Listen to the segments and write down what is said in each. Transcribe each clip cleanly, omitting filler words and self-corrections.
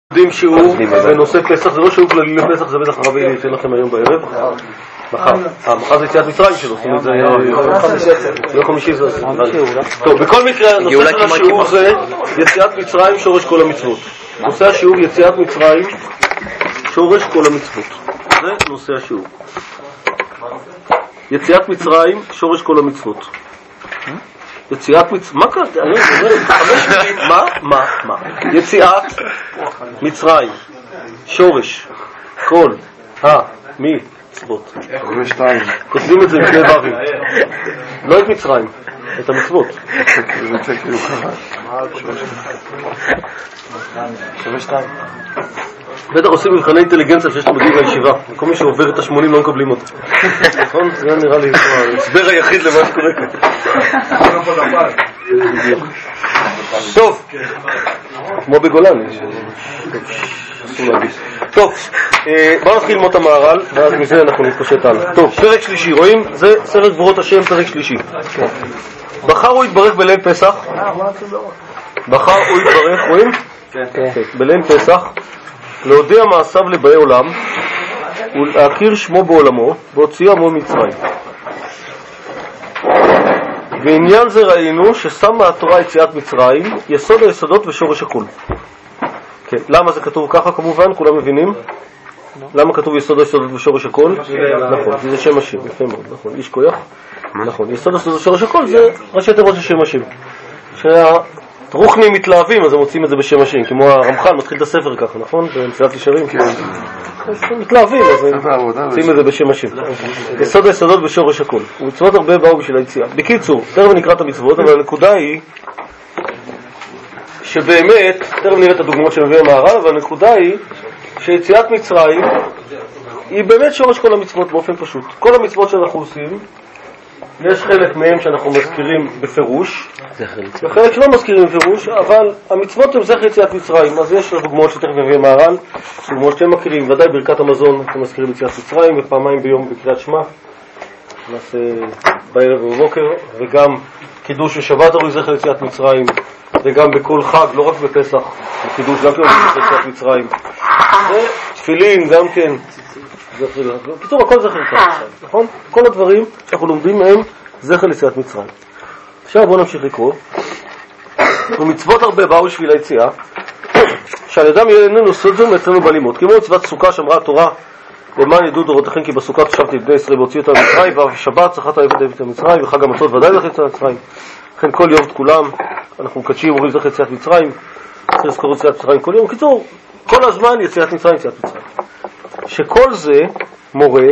יודעים שיעור בנושא פסח, זה לא שיעור כללי לפסח, זה בטח הרבי ייתן לכם היום בערב. מחר זה יציאת מצרים שלו, זאת אומרת זה לא חמישי זה טוב, בכל מקרה הנושא של השיעור זה יציאת מצרים שורש כל המצוות. נושא השיעור יציאת מצרים שורש כל המצוות, זה נושא השיעור. יציאת מצרים שורש כל המצוות. יציאת מצרים, מה קרה? מה? יציאת מצרים שורש כל המצוות. כותבים את זה לפני בבים, לא את מצרים, את המצוות. בטח עושים מבחני אינטליגנציה שיש לו בגיל הישיבה, כל מי שעובר את ה-80 לא מקבלים אותו, נכון? זה נראה לי הסבר היחיד למה שקורה כאן. טוב, כמו בגולן טוב, בואו נתחיל ללמוד את המהר"ל ואז מזה אנחנו נתפשט הלאה. טוב, פרק שלישי, רואים? זה סרט גבורות השם, פרק שלישי. בחר הוא יתברך בליל פסח, בחר הוא יתברך, רואים? בליל פסח להודיע מעשיו לבאי עולם ולהכיר שמו בעולמו והוציאו עמו מצרים. בעניין זה ראינו ששמה התורה יציאת מצרים יסוד היסודות ושורש הכל. כן. למה זה כתוב ככה כמובן? כולם מבינים? למה כתוב יסוד היסודות ושורש הכל? נכון, זה שם השם, יפה מאוד, נכון, איש כוח. נכון, יסוד היסודות ושורש הכל זה ראשי תיבות של שם השם. רוחנים מתלהבים, אז הם מוצאים את זה בשם השם, כמו הרמח"ל מתחיל את הספר ככה, נכון? במסילת ישרים, מתלהבים, אז הם מוצאים את זה בשם השם. יסוד היסודות בשורש הכל. ומצוות הרבה באו בשביל היציאה. בקיצור, תכף נקרא את המצוות, אבל הנקודה היא שבאמת, תכף נראה את הדוגמאות שמביא המהר"ל, אבל הנקודה היא שיציאת מצרים היא באמת שורש כל המצוות באופן פשוט. כל המצוות שאנחנו עושים, יש חלק מהם שאנחנו מזכירים בפירוש, וחלק שלא מזכירים בפירוש, אבל המצוות הם זכר יציאת מצרים. אז יש דוגמאות שתכף מביא המהר"ל, דוגמאות שאתם מכירים, ודאי ברכת המזון אנחנו מזכירים יציאת מצרים, ופעמיים ביום בקריאת שמע, נעשה בערב ובבוקר, וגם קידוש ושבת הרי זכר יציאת מצרים, וגם בכל חג, לא רק בפסח, בקידוש גם כן זכר יציאת מצרים, ותפילין גם כן, בקיצור הכל זכר יציאת מצרים, נכון? כל הדברים שאנחנו לומדים מהם זכר יציאת מצרים. עכשיו בואו נמשיך לקרוא. ומצוות הרבה באו בשביל היציאה, שעל ידם איננו סוד זו מאצלנו בלימוד, כמו מצוות סוכה שאמרה התורה למען ידעו דורותיכם כי בסוכה תשבתי את בני ישראל והוציאו אותם ממצרים, ובשבת צחת העבד את מצרים, וחג המצות ודאי זכר יציאת מצרים. לכן כל יום כולם אנחנו מקדשים אומרים זכר יציאת מצרים, צריך לזכור יציאת מצרים כל יום. בקיצור, כל הזמן יציאת מצרים, יציאת מצרים. שכל זה מורה,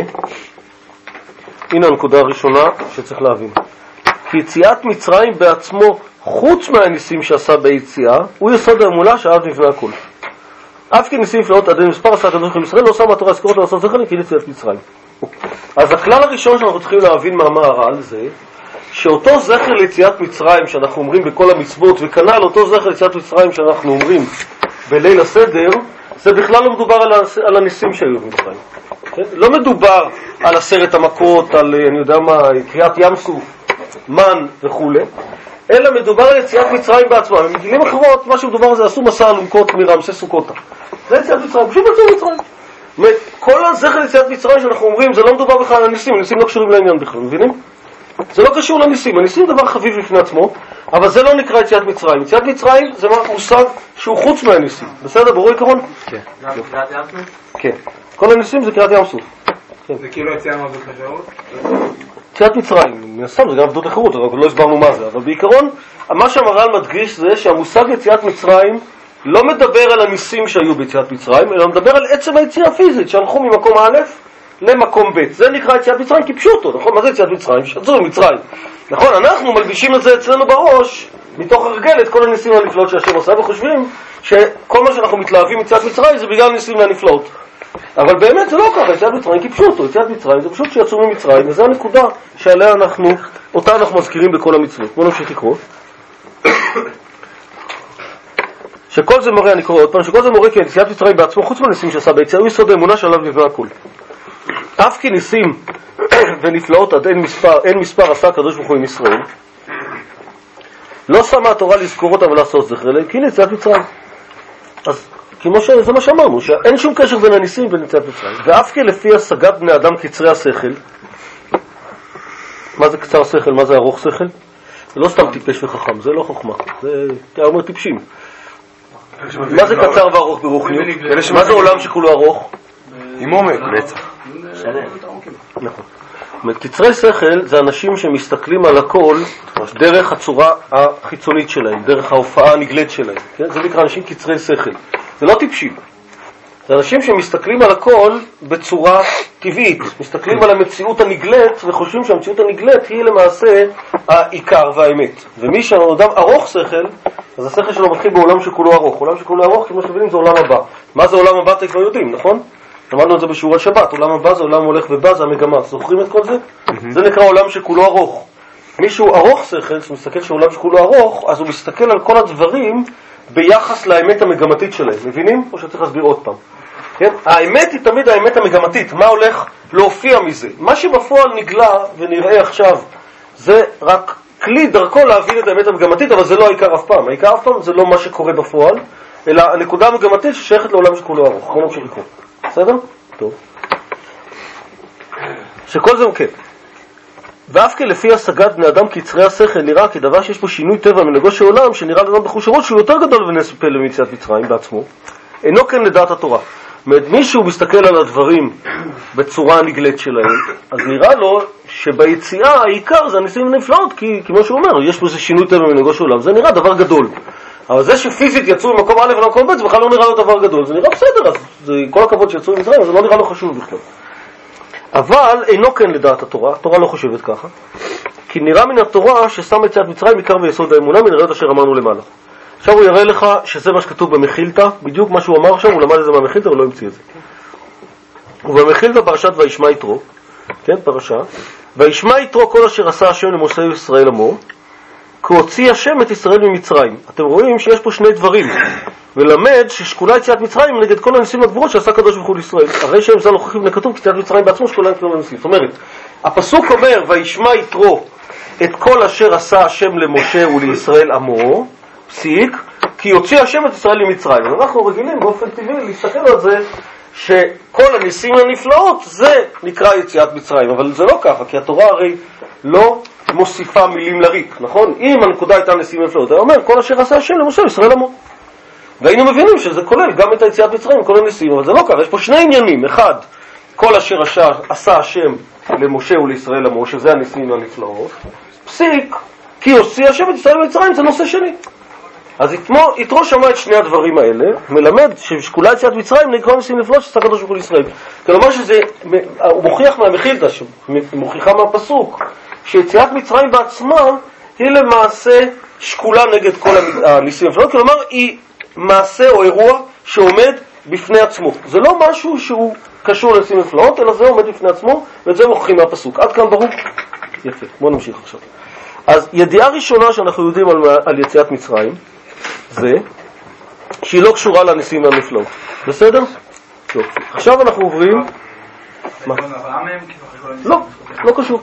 הנה הנקודה הראשונה שצריך להבין, כי יציאת מצרים בעצמו, חוץ מהניסים שעשה ביציאה, הוא יסוד האמונה שעליו נבנה הכל. אף כי ניסים נפלאות עד מספר עשה הקדוש ברוך הוא לישראל לא שמה התורה לזכור אותו לעשות זכר כי יציאת מצרים. אז הכלל הראשון שאנחנו צריכים להבין מהמהר"ל זה שאותו זכר ליציאת מצרים שאנחנו אומרים בכל המצוות, וכנ"ל אותו זכר ליציאת מצרים שאנחנו אומרים בליל הסדר, זה בכלל לא מדובר על הניסים שהיו במצרים. לא מדובר על 10 המכות, על אני יודע מה, קריאת ים סוף, מן וכו', אלא מדובר על יציאת מצרים בעצמה. במילים אחרות, מה שמדובר זה עשו מסע אלונקות מרמסס סוכות. זה יציאת מצרים, פשוט יציאת מצרים. כל הזכר ליציאת מצרים שאנחנו אומרים, זה לא מדובר בכלל על הניסים, הניסים לא קשורים לעניין בכלל, מבינים? זה לא קשור לניסים, הניסים דבר חביב לפני עצמו, אבל זה לא נקרא יציאת מצרים. יציאת מצרים זה מושג שהוא חוץ מהניסים. בסדר, ברור עיקרון? כן. קריאת ים סוף? כן. כל הניסים זה קריאת ים סוף. זה כאילו יציאה מעבדות החירות? יציאת מצרים, מנסם, זה גם עבדות החירות, אבל לא הסברנו מה זה. אבל בעיקרון, מה שהמהר"ל מדגיש זה שהמושג יציאת מצרים לא מדבר על הניסים שהיו ביציאת מצרים, אלא מדבר על עצם היציאה הפיזית, שהלכו ממקום א' למקום ב'. זה נקרא יציאת מצרים כי פשוטו, נכון? מה זה יציאת מצרים? שחזרו ממצרים. נכון, אנחנו מלבישים את זה אצלנו בראש, מתוך הרגל את כל הניסים והנפלאות שהשם עושה, וחושבים שכל מה שאנחנו מתלהבים יציאת מצרים זה בגלל הניסים והנפלאות. אבל באמת זה לא ככה, יציאת מצרים כי פשוטו, יציאת מצרים זה פשוט שיצאו ממצרים, וזו הנקודה שעליה אותה אנחנו מזכירים בכל המצוות. בואו נמשיך לקרוא. שכל זה מורה, אני קורא עוד פעם, שכל זה מורה כי יציאת מצרים בעצמו, חוץ מהניסים שעשה ביציאה, הוא יסוד האמונה שעליו נבנה הכל. אף כי ניסים ונפלאות עד אין מספר עשה הקדוש ברוך הוא עם ישראל, לא שמה התורה לזכור אותם ולעשות זכר, אלא כי ליציאת מצרים. אז כמו שזה מה שאמרנו, שאין שום קשר בין הניסים ובין יציאת מצרים. ואף כי לפי השגת בני אדם קצרי השכל, מה זה קצר השכל? מה זה ארוך שכל? זה לא סתם טיפש וחכם, זה לא חוכמה, זה אומר טיפשים. מה זה קצר וארוך ברוחניות? מה זה עולם שכולו ארוך? עם עומק, נצח. נכון. קצרי שכל זה אנשים שמסתכלים על הכל דרך הצורה החיצונית שלהם, דרך ההופעה הנגלית שלהם. כן? זה נקרא אנשים קצרי שכל. זה לא טיפשים. זה אנשים שמסתכלים על הכל בצורה טבעית, מסתכלים על המציאות הנגלית וחושבים שהמציאות הנגלית היא למעשה העיקר והאמת. ומי שאדם ארוך שכל, אז השכל שלו מתחיל בעולם שכולו ארוך. עולם שכולו ארוך, כמו שאתם יודעים, זה עולם הבא. מה זה עולם הבא? אתם כבר יודעים, נכון? למדנו את זה בשיעור על שבת. עולם הבא זה עולם הולך ובא, זה המגמה. זוכרים את כל זה? זה נקרא עולם שכולו ארוך. מישהו ארוך שכל, שמסתכל שעולם שכולו ארוך, אז הוא מסתכל על כל הדברים ביחס לאמת המגמתית שלהם. מבינים? או שצריך להסביר עוד פעם. כן? האמת היא תמיד האמת המגמתית. מה הולך להופיע מזה? מה שבפועל נגלה ונראה עכשיו, זה רק כלי דרכו להבין את האמת המגמתית, אבל זה לא העיקר אף פעם. העיקר אף פעם זה לא מה שקורה בפועל, אלא הנקודה המגמתית ששייכת לעולם שכולו ארוך. בוא נמשיך לקרוא. בסדר? טוב. שכל זה כן. ואף כי לפי השגת בני אדם קצרי השכל נראה כדבר שיש פה שינוי טבע מנהגו של עולם, שנראה לאדם בחושבות שהוא יותר גדול ונס פלא מיציאת מצרים בעצמו, אינו כן לדעת התורה. מישהו מסתכל על הדברים בצורה הנגלית שלהם, אז נראה לו שביציאה העיקר זה הניסים ונפלאות, כי כמו שהוא אומר, יש פה איזה שינוי טבע מנהגו של עולם, זה נראה דבר גדול. אבל זה שפיזית יצאו ממקום א' ולמקום ב' זה בכלל לא נראה לו דבר גדול, זה נראה בסדר, אז זה, כל הכבוד שיצאו ממצרים, זה לא נראה לו חשוב בכלל. אבל אינו כן לדעת התורה, התורה לא חושבת ככה, כי נראה מן התורה ששם יציאת מצרים עיקר ויסוד האמונה מן הראיות אשר אמרנו למעלה. עכשיו הוא יראה לך שזה מה שכתוב במחילתא, בדיוק מה שהוא אמר עכשיו, הוא למד את זה מהמחילתא, אבל לא המציא את זה. ובמחילתא פרשת וישמע יתרו, כן, פרשה, וישמע יתרו כל אשר עשה השם למשה ישראל עמו, כי הוציא השם את ישראל ממצרים. אתם רואים שיש פה שני דברים, ולמד ששקולה יציאת מצרים נגד כל הניסים הגבורות שעשה הקדוש ברוך הוא לישראל. הרי שהם זה לא חוכבים לכתוב, כי יציאת מצרים בעצמו שקולה נגד כל הניסים. זאת אומרת, הפסוק אומר, וישמע יתרו את כל אשר עשה השם למשה ולישראל עמו, פסיק, כי יוציא השם את ישראל ממצרים. אנחנו רגילים באופן טבעי להסתכל על זה שכל הניסים הנפלאות זה נקרא יציאת מצרים, אבל זה לא ככה, כי התורה הרי לא מוסיפה מילים לריק, נכון? אם הנקודה הייתה ניסים נפלאות, הוא אומר כל אשר עשה השם למשה ישראל עמו. והיינו מבינים שזה כולל גם את היציאת מצרים, כל הניסים, אבל זה לא ככה, יש פה שני עניינים. אחד, כל אשר עשה השם למשה ולישראל עמו, שזה הניסים הנפלאות, פסיק, כי יוציא השם את ישראל ממצרים, זה נושא שני. אז יתרו שמע את שני הדברים האלה, מלמד ששקולה יציאת מצרים נקרא ניסים נפלאות שעשה הקדוש ברוך הוא לישראל. כלומר שזה, הוא מוכיח מהמחילתא, מוכיחה מהפסוק, שיציאת מצרים בעצמה היא למעשה שקולה נגד כל הניסים נפלאות, כלומר היא מעשה או אירוע שעומד בפני עצמו. זה לא משהו שהוא קשור לניסים נפלאות, אלא זה עומד בפני עצמו, ואת זה מוכיחים מהפסוק. עד כאן ברור? יפה, בואו נמשיך עכשיו. אז ידיעה ראשונה שאנחנו יודעים על יציאת מצרים, זה שהיא לא קשורה לניסים והנפלאות. בסדר? טוב. עכשיו אנחנו עוברים... מה? לא, לא קשור.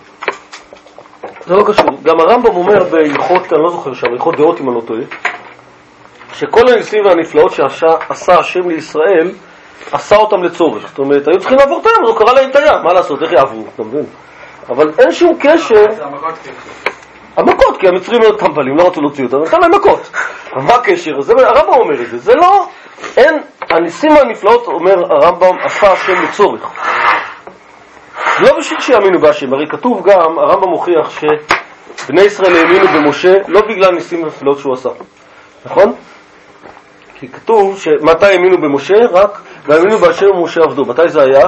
זה לא קשור. גם הרמב"ם אומר בהלכות, אני לא זוכר שם, הלכות דעות אם אני לא טועה, שכל הניסים והנפלאות שעשה השם לישראל, עשה אותם לצורך. זאת אומרת, היו צריכים לעבור את הים, אז הוא קרא להם את הים. מה לעשות? איך יעברו? אתה מבין? אבל אין שום קשר... המכות, כי המצרים מאוד טמבלים, לא רצו להוציא אותם, נתן להם מכות. מה הקשר? הרמב"ם אומר את זה. זה לא... אין... הניסים והנפלאות, אומר הרמב"ם, עשה השם לצורך. לא בשביל שיאמינו בהשם, הרי כתוב גם, הרמב"ם מוכיח שבני ישראל האמינו במשה לא בגלל ניסים ונפלאות שהוא עשה. נכון? כי כתוב שמתי האמינו במשה? רק והאמינו בהשם ומשה עבדו. מתי זה היה?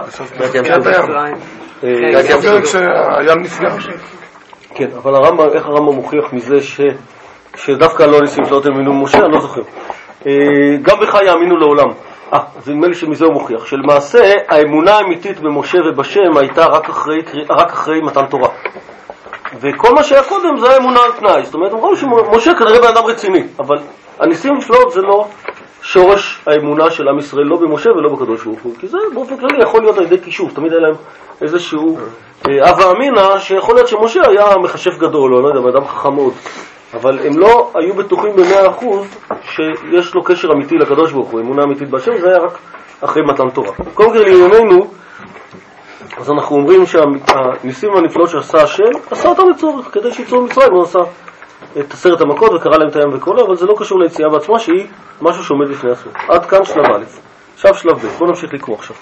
שהים נפגע. כן, אבל איך הרמב"ם מוכיח מזה שדווקא לא ניסים ונפלאות האמינו במשה? אני לא זוכר. גם בך יאמינו לעולם. אז נדמה לי שמזה הוא מוכיח, שלמעשה האמונה האמיתית במשה ובשם הייתה רק אחרי מתן תורה. וכל מה שהיה קודם זה האמונה על תנאי. זאת אומרת, אמרו שמשה כנראה בן אדם רציני, אבל הניסים ונפלאות זה לא שורש האמונה של עם ישראל, לא במשה ולא בקדוש ברוך הוא. כי זה באופן כללי יכול להיות על ידי קישור, תמיד היה להם איזשהו הווה אמינא שיכול להיות שמשה היה מחשב גדול, או לא יודע, אדם חכם מאוד. אבל הם לא היו בטוחים ב100% שיש לו קשר אמיתי לקדוש ברוך הוא, אמונה אמיתית בהשם, זה היה רק אחרי מתן תורה. קודם כל לענייננו, אז אנחנו אומרים שהניסים והנפלאות שעשה השם, עשה אותם לצורך, כדי שיצאו מצרים, הוא עשה את 10 המכות וקרא להם את הים וכל, אבל זה לא קשור ליציאה בעצמה, שהיא משהו שעומד לפני עצמו. עד כאן שלב א'. עכשיו שלב ב', בואו נמשיך לקרוא עכשיו.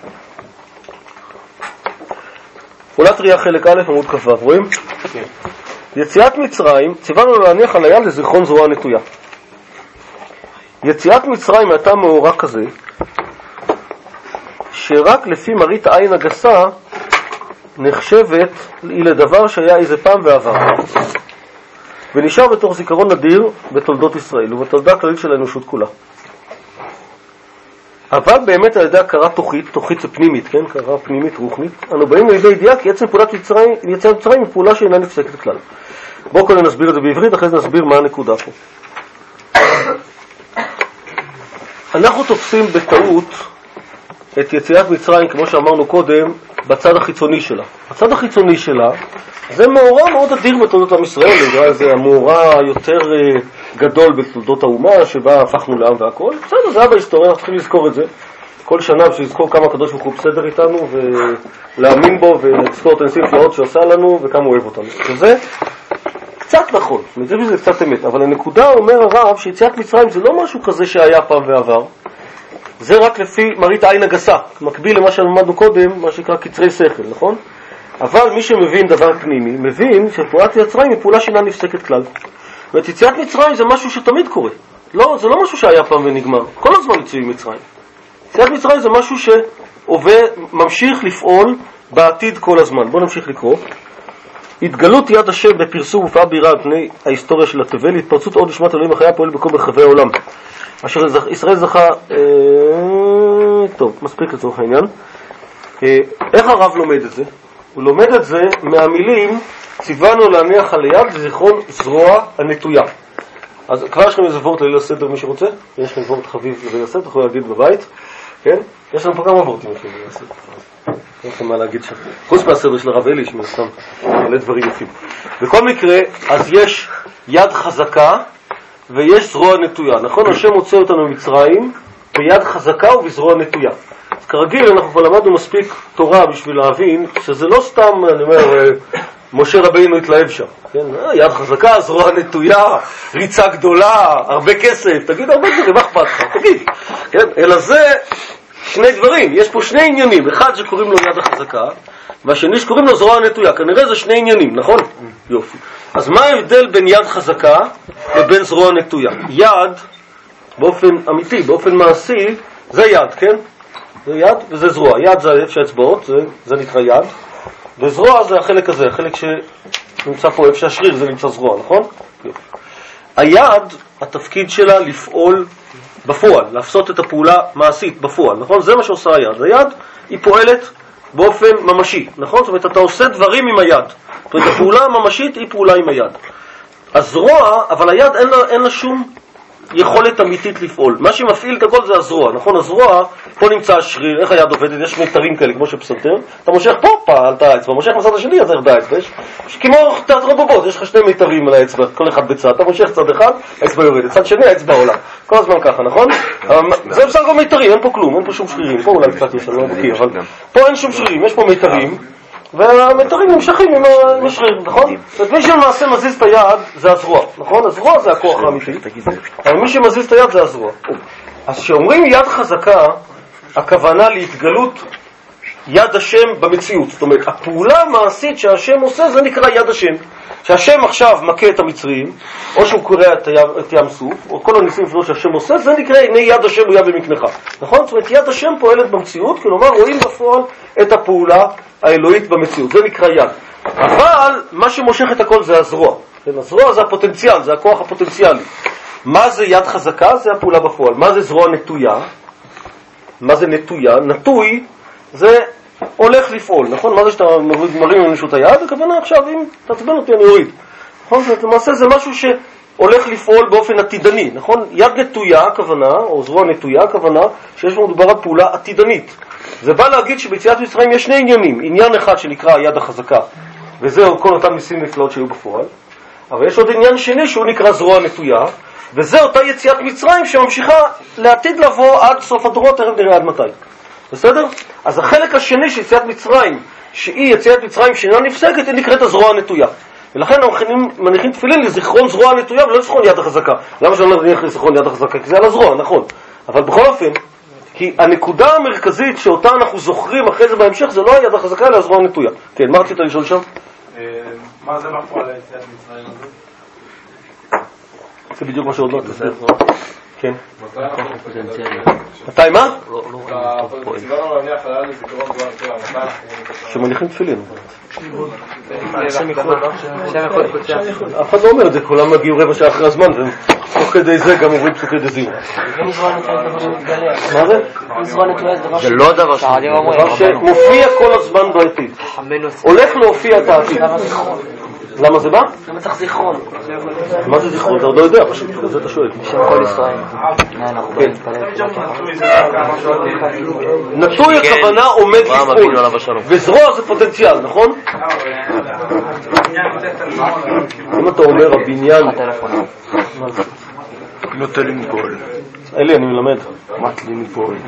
עולת ראייה חלק א' עמוד כ"ו, רואים? כן. יציאת מצרים, ציוונו להניח על היד לזיכרון זרוע הנטויה. יציאת מצרים הייתה מאורע כזה, שרק לפי מראית העין הגסה נחשבת היא לדבר שהיה איזה פעם ועבר. ונשאר בתוך זיכרון נדיר בתולדות ישראל ובתולדה הכללית של האנושות כולה. אבל באמת על ידי הכרה תוכית, תוכית זה פנימית, כן? הכרה פנימית, רוחנית, אנו באים לידי ידיעה כי עצם פעולת יציאת מצרים היא פעולה שאינה נפסקת כלל. בואו קודם נסביר את זה בעברית, אחרי זה נסביר מה הנקודה פה. אנחנו תופסים בטעות את יציאת מצרים, כמו שאמרנו קודם, בצד החיצוני שלה. הצד החיצוני שלה זה מאורע מאוד אדיר בתולדות עם ישראל, זה המאורע יותר גדול בתולדות האומה, שבה הפכנו לעם והכל. בסדר, זה היה בהיסטוריה, אנחנו צריכים לזכור את זה. כל שנה בשביל לזכור כמה הקדוש ברוך הוא בסדר איתנו, ולהאמין בו, ולזכור את הניסים הנפלאות שעושה לנו, וכמה הוא אוהב אותנו. וזה קצת נכון, זה קצת אמת, אבל הנקודה אומר הרב שיציאת מצרים זה לא משהו כזה שהיה פעם ועבר, זה רק לפי מראית העין הגסה, מקביל למה שלמדנו קודם, מה שנקרא קצרי שכל, נכון? אבל מי שמבין דבר פנימי, מבין שפעולת מצרים היא פעולה שאינה נפסקת כלל. ואת יציאת מצרים זה משהו שתמיד קורה. לא, זה לא משהו שהיה פעם ונגמר. כל הזמן יציאים מצרים. יציאת מצרים זה משהו ממשיך לפעול בעתיד כל הזמן. בואו נמשיך לקרוא. התגלות יד השם בפרסום ופעה בירה על פני ההיסטוריה של התבל, התפרצות עוד נשמת אלוהים החיה פועל בכל ברחבי העולם. אשר ישראל זכה, טוב, מספיק לצורך העניין. איך הרב לומד את זה? הוא לומד את זה מהמילים ציוונו להניח על היד לזיכרון זרוע הנטויה. אז כבר יש לכם איזה וורט לליל הסדר מי שרוצה? יש לכם וורט חביב לליל הסדר, תוכלו להגיד בבית, כן? יש לנו פה כמה וורטים יש לליל הסדר. אין לכם מה להגיד שם. חוץ מהסדר של הרב אלי, שמסתם מלא דברים יפים. בכל מקרה, אז יש יד חזקה ויש זרוע נטויה. נכון? השם מוצא אותנו ממצרים ביד חזקה ובזרוע נטויה. אז כרגיל אנחנו כבר למדנו מספיק תורה בשביל להבין שזה לא סתם, אני אומר, משה רבינו התלהב שם. כן? יד חזקה, זרוע נטויה, ריצה גדולה, הרבה כסף, תגיד הרבה דברים, מה אכפת לך? תגיד. כן? אלא זה שני דברים, יש פה שני עניינים, אחד שקוראים לו יד החזקה, והשני שקוראים לו זרוע נטויה, כנראה זה שני עניינים, נכון? יופי. אז מה ההבדל בין יד חזקה לבין זרוע נטויה? יד, באופן אמיתי, באופן מעשי, זה יד, כן? זה יד וזה זרוע. יד זה איפה שהאצבעות, זה נקרא יד, וזרוע זה החלק הזה, החלק שנמצא פה איפה שהשריר, זה נמצא זרוע, נכון? יופי. היד, התפקיד שלה לפעול בפועל, לעשות את הפעולה מעשית בפועל, נכון? זה מה שעושה היד. היד היא פועלת באופן ממשי, נכון? זאת אומרת, אתה עושה דברים עם היד. זאת אומרת, הפעולה הממשית היא פעולה עם היד. הזרוע, אבל היד אין לה שום יכולת אמיתית לפעול. מה שמפעיל את הכל זה הזרוע, נכון? הזרוע, פה נמצא השריר, איך היד עובדת? יש מיתרים כאלה, כמו שפסנתר. אתה מושך פה, פעלת האצבע, מושך מצד השני, אז איך האצבע? כמו תיאטרון בובות, יש לך שני מיתרים על האצבע, כל אחד בצד. אתה מושך צד אחד, האצבע יורדת, צד שני, האצבע עולה. כל הזמן ככה, נכון? זה בסך הכל מיתרים, אין פה כלום, אין פה שום שרירים. פה אולי קצת יש, אני לא בקיא, אבל פה אין שום שרירים, יש פה מיתרים. והמיתרים נמשכים עם השריר, נכון? זאת מי שלמעשה מזיז את היד זה הזרוע, נכון? הזרוע זה הכוח האמיתי, אבל מי שמזיז את היד זה הזרוע. אז כשאומרים יד חזקה, הכוונה להתגלות יד השם במציאות. זאת אומרת, הפעולה המעשית שהשם עושה זה נקרא יד השם. שהשם עכשיו מכה את המצרים, או שהוא קורא את ים סוף, או כל הניסים והנפלאות שהשם עושה, זה נקרא הנה יד השם הוא יד במקנך. נכון? זאת אומרת, יד השם פועלת במציאות, כלומר רואים בפועל את הפעולה האלוהית במציאות. זה נקרא יד. אבל מה שמושך את הכל זה הזרוע. הזרוע זה הפוטנציאל, זה הכוח הפוטנציאלי. מה זה יד חזקה? זה הפעולה בפועל. מה זה זרוע נטויה? מה זה נטויה? נטוי זה הולך לפעול, נכון? מה זה שאתה מרים למישהו את היד? הכוונה עכשיו, אם תעצבן אותי אני אוריד. נכון? למעשה זה משהו שהולך לפעול באופן עתידני, נכון? יד נטויה, הכוונה, או זרוע נטויה, הכוונה, שיש מדובר על פעולה עתידנית. זה בא להגיד שביציאת מצרים יש שני עניינים. עניין אחד שנקרא היד החזקה, וזהו כל אותם ניסים נפלאות שהיו בפועל. אבל יש עוד עניין שני שהוא נקרא זרוע נטויה, וזה אותה יציאת מצרים שממשיכה לעתיד לבוא עד סוף הדורות, תכף נראה עד מתי. בסדר? אז החלק השני של יציאת מצרים, שהיא יציאת מצרים שאינה נפסקת, היא נקראת הזרוע הנטויה. ולכן אנחנו מניחים תפילין לזיכרון זרוע הנטויה ולא לזיכרון יד החזקה. למה שאני לא מניח לזיכרון יד החזקה? כי זה על הזרוע, נכון. אבל בכל אופן, כי הנקודה המרכזית שאותה אנחנו זוכרים אחרי זה בהמשך, זה לא היד החזקה, אלא הזרוע הנטויה. כן, מה רצית לשאול שם? מה זה בפועל היציאת מצרים הזה? זה בדיוק מה שעוד לא תסביר. כן. מתי מה? שמניחים תפילין. אף אחד לא אומר את זה, כולם מגיעים רבע שעה אחרי הזמן, ותוך כדי זה גם עוברים פסוקי דזים. מה זה? זה לא דבר שמופיע כל הזמן בעתיד. הולך להופיע את העתיד. למה זה בא? למה צריך זיכרון? מה זה זיכרון? אתה עוד לא יודע, פשוט, זה אתה שואל. בשם כל ישראל. נטוי הכוונה עומד לפעול, וזרוע זה פוטנציאל, נכון? אם אתה אומר הבניין... נוטה לנפול. אלי, אני מלמד. מת לנפול.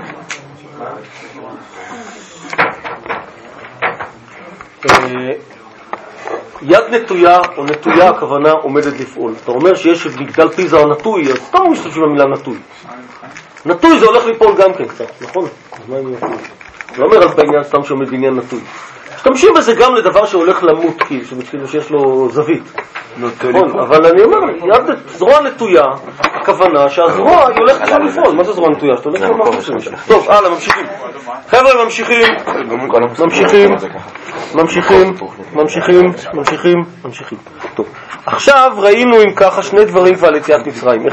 יד נטויה או נטויה הכוונה עומדת לפעול. אתה אומר שיש את מגדל פיזה או נטוי, אז סתם משתמשים במילה נטוי. נטוי זה הולך ליפול גם כן קצת, נכון? לא אומר אז בעניין סתם שעומד בעניין נטוי. משתמשים בזה גם לדבר שהולך למות, כאילו שיש לו זווית. נכון, אבל אני אומר, זרוע נטויה, הכוונה שהזרוע היא הולכת כבר לפעול. מה זה זרוע נטויה? שאתה הולך כבר מחושים. טוב, הלאה, ממשיכים. חבר'ה, ממשיכים. טוב, עכשיו ראינו אם ככה שני דברים כבר על יציאת מצרים.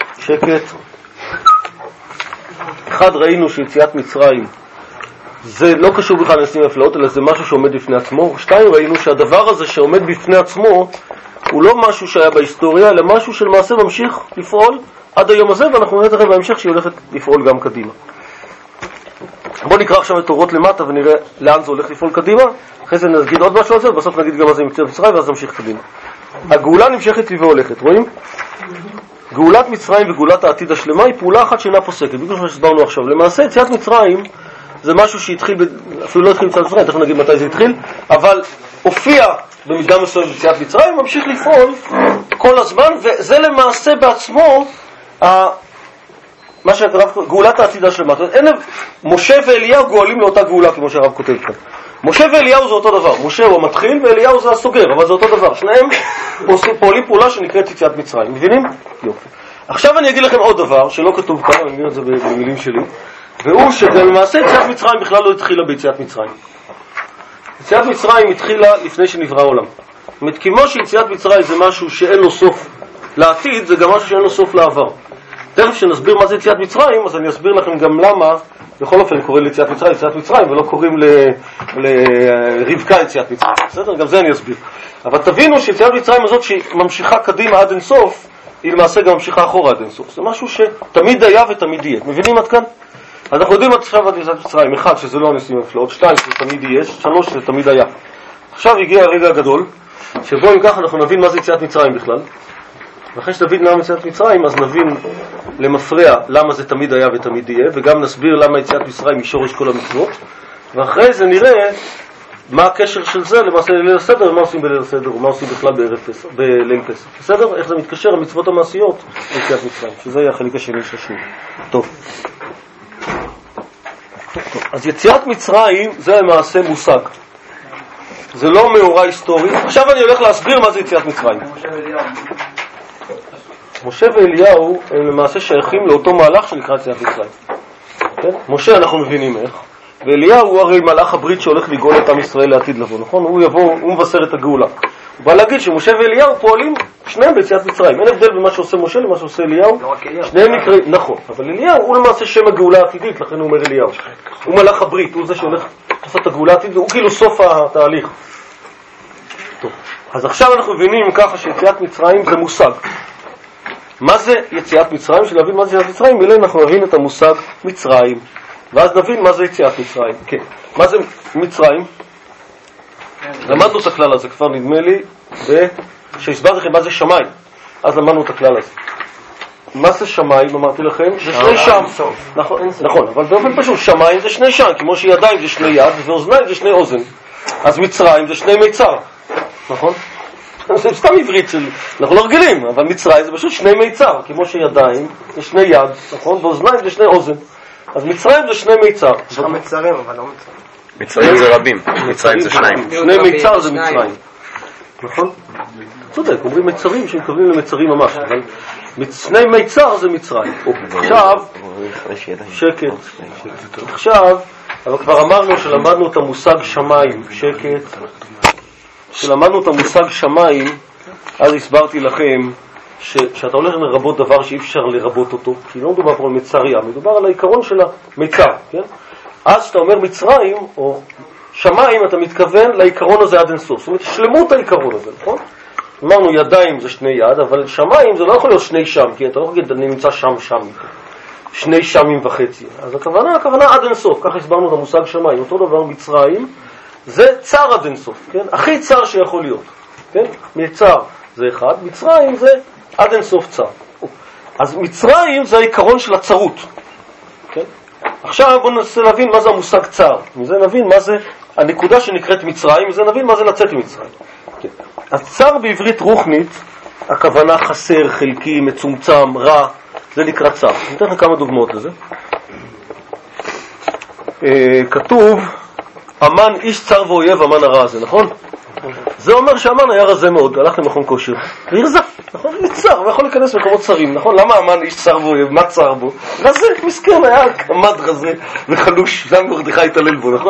אחד ראינו שיציאת מצרים זה לא קשור בכלל לניסים ונפלאות, אלא זה משהו שעומד בפני עצמו. שתיים, ראינו שהדבר הזה שעומד בפני עצמו הוא לא משהו שהיה בהיסטוריה, אלא משהו שלמעשה ממשיך לפעול עד היום הזה, ואנחנו נראה תכף בהמשך שהיא הולכת לפעול גם קדימה. בואו נקרא עכשיו את אורות למטה ונראה לאן זה הולך לפעול קדימה. אחרי זה נגיד עוד משהו על זה, ובסוף נגיד גם מה זה יציאת מצרים, ואז נמשיך קדימה. הגאולה נמשכת והולכת, רואים? גאולת מצרים וגאולת העתיד השלמה היא פעולה אחת שאינה פוסקת, בגלל שהסברנו עכשיו. למעשה יציאת מצרים זה משהו שהתחיל, אפילו לא התחיל יציאת מצרים, תכף נגיד מתי זה התחיל, אבל הופיע במידה מסוים יציאת מצרים, ממשיך לפעול כל הזמן, וזה למעשה בעצמו מה שהרב, גאולת העתיד השלמה. משה ואליהו גואלים לאותה גאולה, כמו שהרב כותב כאן. משה ואליהו זה אותו דבר, משה הוא המתחיל ואליהו זה הסוגר, אבל זה אותו דבר, שניהם פועלים פעולה שנקראת יציאת מצרים, מבינים? יופי. עכשיו אני אגיד לכם עוד דבר שלא כתוב כאן, אני אגיד את זה במילים שלי, והוא שלמעשה יציאת מצרים בכלל לא התחילה ביציאת מצרים. יציאת מצרים התחילה לפני שנברא העולם. זאת אומרת, כמו שיציאת מצרים זה משהו שאין לו סוף לעתיד, זה גם משהו שאין לו סוף לעבר. תכף שנסביר מה זה יציאת מצרים, אז אני אסביר לכם גם למה, בכל אופן קוראים ליציאת מצרים, ולא קוראים לרבקה יציאת מצרים. בסדר? גם זה אני אסביר. אבל תבינו שיציאת מצרים הזאת שממשיכה קדימה עד אינסוף, היא למעשה גם ממשיכה אחורה עד אינסוף. זה משהו שתמיד היה ותמיד יהיה. מבינים עד כאן? אז אנחנו יודעים עכשיו עד יציאת מצרים, 1, שזה לא ניסים ונפלאות, 2, שזה תמיד יהיה, 3, שזה תמיד היה. עכשיו הגיע הרגע הגדול, שבו אם ככה אנחנו נבין מה זה יציאת מצרים בכלל. ואחרי שתבין למה יציאת מצרים, אז נבין למפרע למה זה תמיד היה ותמיד יהיה, וגם נסביר למה יציאת מצרים היא שורש כל המצוות. ואחרי זה נראה מה הקשר של זה למעשה לליל הסדר, ומה עושים בליל הסדר, ומה עושים בכלל בליל פסח. בסדר? איך זה מתקשר המצוות המעשיות ליציאת מצרים, שזה יהיה החלק השני של השיעור. טוב. אז יציאת מצרים זה למעשה מושג. זה לא מאורע היסטורי. עכשיו אני הולך להסביר מה זה יציאת מצרים. משה ואליהו הם למעשה שייכים לאותו מהלך שנקרא יציאת מצרים. כן? משה אנחנו מבינים איך. ואליהו הוא הרי מלאך הברית שהולך לגאול את עם ישראל לעתיד לבוא, נכון? הוא יבוא, הוא מבשר את הגאולה. הוא בא להגיד שמשה ואליהו פועלים שניהם ביציאת מצרים. אין הבדל במה שעושה משה למה שעושה אליהו. שניהם נקראים, נכון. אבל אליהו הוא למעשה שם הגאולה העתידית, לכן הוא אומר אליהו. הוא מלאך הברית, הוא זה שהולך לעשות את הגאולה העתידית, הוא כאילו סוף התהליך. טוב. אז עכשיו אנחנו מבינים ככה שיציאת מצרים זה מושג. מה זה יציאת מצרים? בשביל להבין מה זה יציאת מצרים, מילה אנחנו נבין את המושג מצרים. ואז נבין מה זה יציאת מצרים. כן. מה זה מצרים? למדנו את הכלל הזה כבר נדמה לי שהסברתי לכם מה זה שמיים, אז למדנו את הכלל הזה. מה זה שמיים, אמרתי לכם? זה שני שם. נכון, אבל באופן פשוט, שמיים זה שני שם, כמו שידיים זה שני יד, ואוזניים זה שני אוזן. אז מצרים זה שני מיצר, נכון? זה סתם עברית אנחנו לא רגילים, אבל מצרים זה פשוט שני מיצר, כמו שידיים זה שני יד, נכון? ואוזניים זה שני אוזן. אז מצרים זה שני מיצר. יש לך מצרים, אבל לא מצרים. מצרים זה רבים, מצרים זה שניים. שני מיצר זה מצרים. נכון? צודק, אומרים מצרים שמתכוונים למצרים ממש, אבל שני מיצר זה מצרים. עכשיו, שקט. עכשיו, אבל כבר אמרנו שלמדנו את המושג שמיים, שקט. כשלמדנו את המושג שמיים, אז הסברתי לכם שאתה הולך לרבות דבר שאי אפשר לרבות אותו, כי לא מדובר פה על מצריה, מדובר על העיקרון של המיצר, כן? אז שאתה אומר מצרים או שמיים, אתה מתכוון לעיקרון הזה עד אינסוף, זאת אומרת, שלמות העיקרון הזה, נכון? אמרנו ידיים זה שני יד, אבל שמיים זה לא יכול להיות שני שם, כי אתה לא יכול להגיד, אני נמצא שם, שני שמים וחצי. אז הכוונה עד אינסוף, ככה הסברנו את המושג שמיים. אותו דבר מצרים, זה צר עד אינסוף, כן? הכי צר שיכול להיות, כן? מצר זה אחד, מצרים זה עד אינסוף צר. אז מצרים זה העיקרון של הצרות, כן? עכשיו בואו ננסה להבין מה זה המושג צר. מזה נבין מה זה הנקודה שנקראת מצרים, מזה נבין מה זה לצאת ממצרים. כן. אז צר בעברית רוחנית, הכוונה חסר, חלקי, מצומצם, רע, זה נקרא צר. אני אתן לך כמה דוגמאות לזה. כתוב, אמן איש צר ואויב אמן הרע הזה, נכון? זה אומר שאמן היה רזה מאוד, הלך למכון כושר, והרזה, נכון? צר, הוא יכול להיכנס מקומות צרים, נכון? למה אמן איש צר ואויב? מה צר בו? רזה, מסכן, היה כמד רזה וחלוש, שם מרדכי התעלל בו, נכון?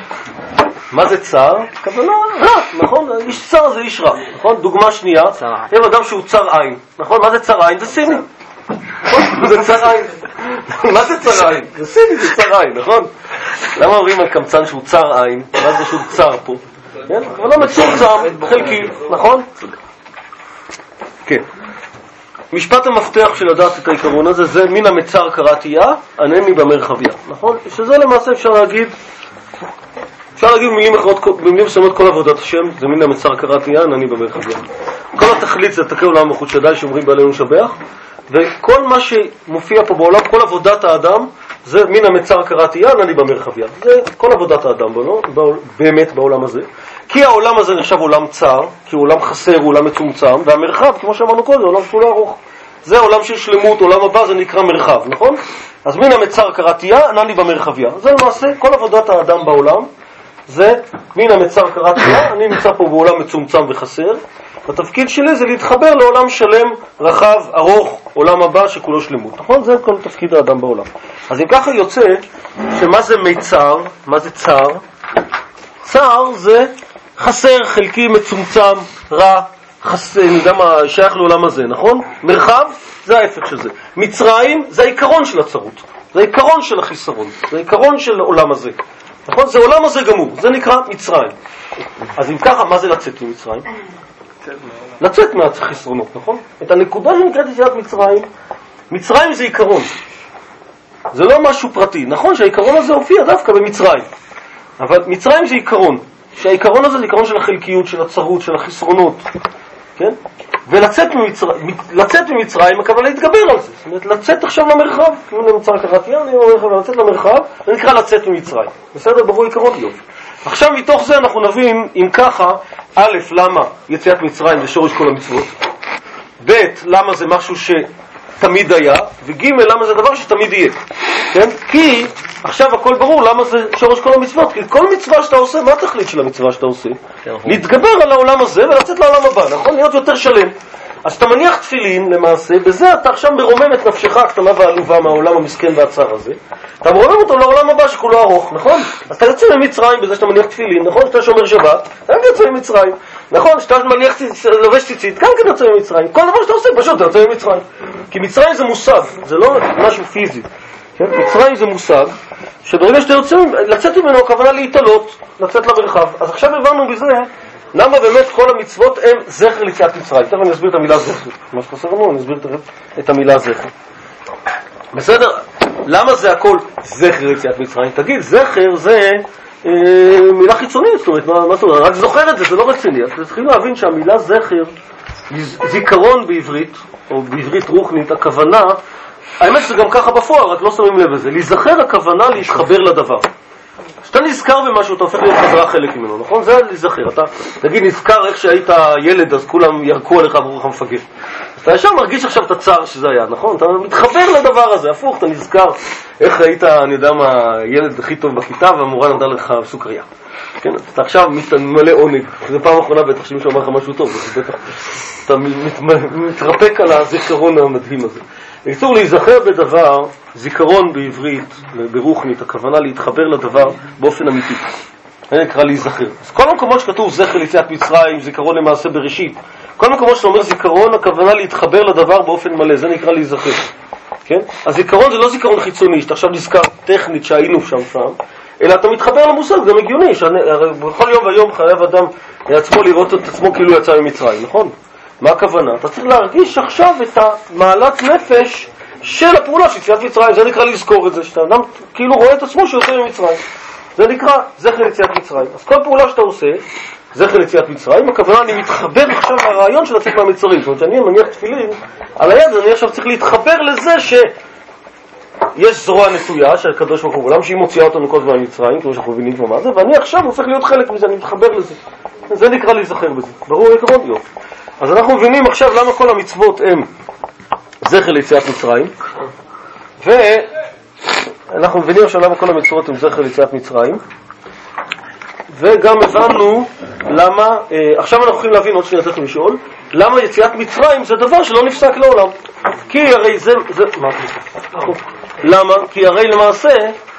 מה זה צר? כוונה רע, נכון? איש צר זה איש רע, נכון? דוגמה שנייה, יש אדם שהוא צר עין, נכון? מה זה צר עין? זה סיני. זה צר עין. מה זה צר עין? זה סיני, זה צר עין, נכון? למה אומרים על קמצן שהוא צר עין? מה זה שהוא צר פה? כן? אבל לא מצומצם, חלקי, נכון? כן. משפט המפתח של לדעת את העיקרון הזה, זה מן המצר קראתיה, ענני במרחביה, נכון? שזה למעשה אפשר להגיד במילים אחרות, במילים מסוימות כל עבודת השם, זה מן המצר קראתיה, ענני במרחביה. כל התכלית זה תקי עולם מלכות שדי שאומרים בעלינו לשבח, וכל מה שמופיע פה בעולם, כל עבודת האדם, זה מן המצר קראתיה, ענני במרחביה. זה כל עבודת האדם, באמת בעולם הזה. כי העולם הזה נחשב עולם צר, כי הוא עולם חסר, הוא עולם מצומצם, והמרחב, כמו שאמרנו קודם, זה עולם כולו ארוך. זה עולם של שלמות, עולם הבא, זה נקרא מרחב, נכון? אז מן המצר קראתיה, ענני במרחביה. זה למעשה כל עבודת האדם בעולם, זה מן המצר קראתיה, אני נמצא פה בעולם מצומצם וחסר. התפקיד שלי זה להתחבר לעולם שלם, רחב, ארוך, עולם הבא שכולו שלמות, נכון? זה כל תפקיד האדם בעולם. אז אם ככה יוצא שמה זה מיצר, מה זה צר? צר זה חסר, חלקי, מצומצם, רע, חסר, אני יודע מה, שייך לעולם הזה, נכון? מרחב זה ההפך של זה. מצרים זה העיקרון של הצרות, זה העיקרון של החיסרון, זה העיקרון של העולם הזה, נכון? זה עולם הזה גמור, זה נקרא מצרים. אז אם ככה, מה זה לצאת ממצרים? לצאת מהחסרונות, נכון? את הנקודה שנקראת יציאת מצרים, מצרים זה עיקרון, זה לא משהו פרטי, נכון שהעיקרון הזה הופיע דווקא במצרים, אבל מצרים זה עיקרון, שהעיקרון הזה זה עיקרון של החלקיות, של הצרות, של החסרונות, כן? ולצאת ממצרים, הכוונה להתגבר על זה, זאת אומרת, לצאת עכשיו למרחב, כאילו למצר קראתיה, לצאת למרחב, זה נקרא לצאת ממצרים, בסדר? ברור עיקרון יופי. עכשיו מתוך זה אנחנו נבין, אם ככה, א', למה יציאת מצרים זה שורש כל המצוות, ב', למה זה משהו שתמיד היה, וג', למה זה דבר שתמיד יהיה, כן? כי עכשיו הכל ברור למה זה שורש כל המצוות, כי כל מצווה שאתה עושה, מה התכלית של המצווה שאתה עושה? להתגבר על העולם הזה ולצאת לעולם הבא, נכון? להיות יותר שלם. אז אתה מניח תפילין למעשה, בזה אתה עכשיו מרומם את נפשך הקטנה והעלובה מהעולם המסכן והצר הזה, אתה מרומם אותו לעולם הבא שכולו ארוך, נכון? אז אתה יוצא ממצרים בזה שאתה מניח תפילין, נכון? שאתה שומר שבת, אתה יוצא ממצרים, נכון? שאתה מניח לובש ציצית, כאן יוצא ממצרים, כל דבר שאתה עושה פשוט אתה יוצא ממצרים, כי מצרים זה מושג, זה לא משהו פיזי, כן? מצרים זה מושג שברגע שאתה יוצא, לצאת ממנו הכוונה להתעלות, לצאת למרחב. אז עכשיו הבנו בזה למה באמת כל המצוות הם זכר ליציאת מצרים. תכף אני אסביר את המילה זכר. מה שחסר לנו, אני אסביר את המילה זכר. בסדר? למה זה הכל זכר ליציאת מצרים? תגיד, זכר זה מילה חיצונית, זאת אומרת, מה זאת אומרת? רק זוכר את זה, זה לא רציני. אז תתחילו להבין שהמילה זכר זיכרון בעברית, או בעברית רוחנית, הכוונה, האמת שזה גם ככה בפועל, רק לא שמים לב לזה. להיזכר הכוונה להתחבר לדבר. כשאתה נזכר במשהו, אתה הופך להיות חזרה חלק ממנו, נכון? זה להיזכר. אתה תגיד, נזכר איך שהיית ילד, אז כולם ירקו עליך ברוך המפגר. אתה ישר מרגיש עכשיו את הצער שזה היה, נכון? אתה מתחבר לדבר הזה, הפוך, אתה נזכר איך היית, אני יודע מה, הילד הכי טוב בכיתה, והמורה נתן לך סוכריה. כן? אתה עכשיו מלא עונג. זו פעם אחרונה בטח שמישהו אמר לך משהו טוב, בטח אתה מתרפק על הזיכרון המדהים הזה. בקיצור, להיזכר בדבר, זיכרון בעברית, ברוחנית, הכוונה להתחבר לדבר באופן אמיתי. זה נקרא להיזכר. אז כל המקומות שכתוב זכר ליציאת מצרים, זיכרון למעשה בראשית, כל המקומות שאתה אומר זיכרון, הכוונה להתחבר לדבר באופן מלא, זה נקרא להיזכר. כן? הזיכרון זה לא זיכרון חיצוני, שאתה עכשיו נזכר טכנית שהיינו שם פעם, אלא אתה מתחבר למושג, גם הגיוני, בכל יום ויום חייב אדם לעצמו לראות את עצמו כאילו יצא ממצרים, נכון? מה הכוונה? אתה צריך להרגיש עכשיו את המעלת נפש של הפעולה של יציאת מצרים, זה נקרא לזכור את זה, שאתה אדם כאילו רואה את עצמו שיוצא ממצרים. זה נקרא זכר ליציאת מצרים. אז כל פעולה שאתה עושה, זכר ליציאת מצרים, הכוונה אני מתחבר עכשיו לרעיון של לצאת מהמצרים. זאת אומרת שאני מניח תפילין על היד, אני עכשיו צריך להתחבר לזה שיש זרוע נטויה של הקדוש ברוך הוא, למה שהיא מוציאה אותנו כל הזמן ממצרים, כמו שאנחנו מבינים כבר מה זה, ואני עכשיו הופך להיות חלק מזה, אני מתחבר לזה. זה נקרא להיזכר בזה. ברור עקרון? יופי. אז אנחנו מבינים עכשיו למה כל המצוות הם זכר ליציאת מצרים, ואנחנו מבינים עכשיו למה כל המצוות הם זכר ליציאת מצרים, וגם הבנו למה, עכשיו אנחנו יכולים להבין עוד שנייה צריך לשאול, למה יציאת מצרים זה דבר שלא נפסק לעולם. כי הרי זה למה? כי הרי למעשה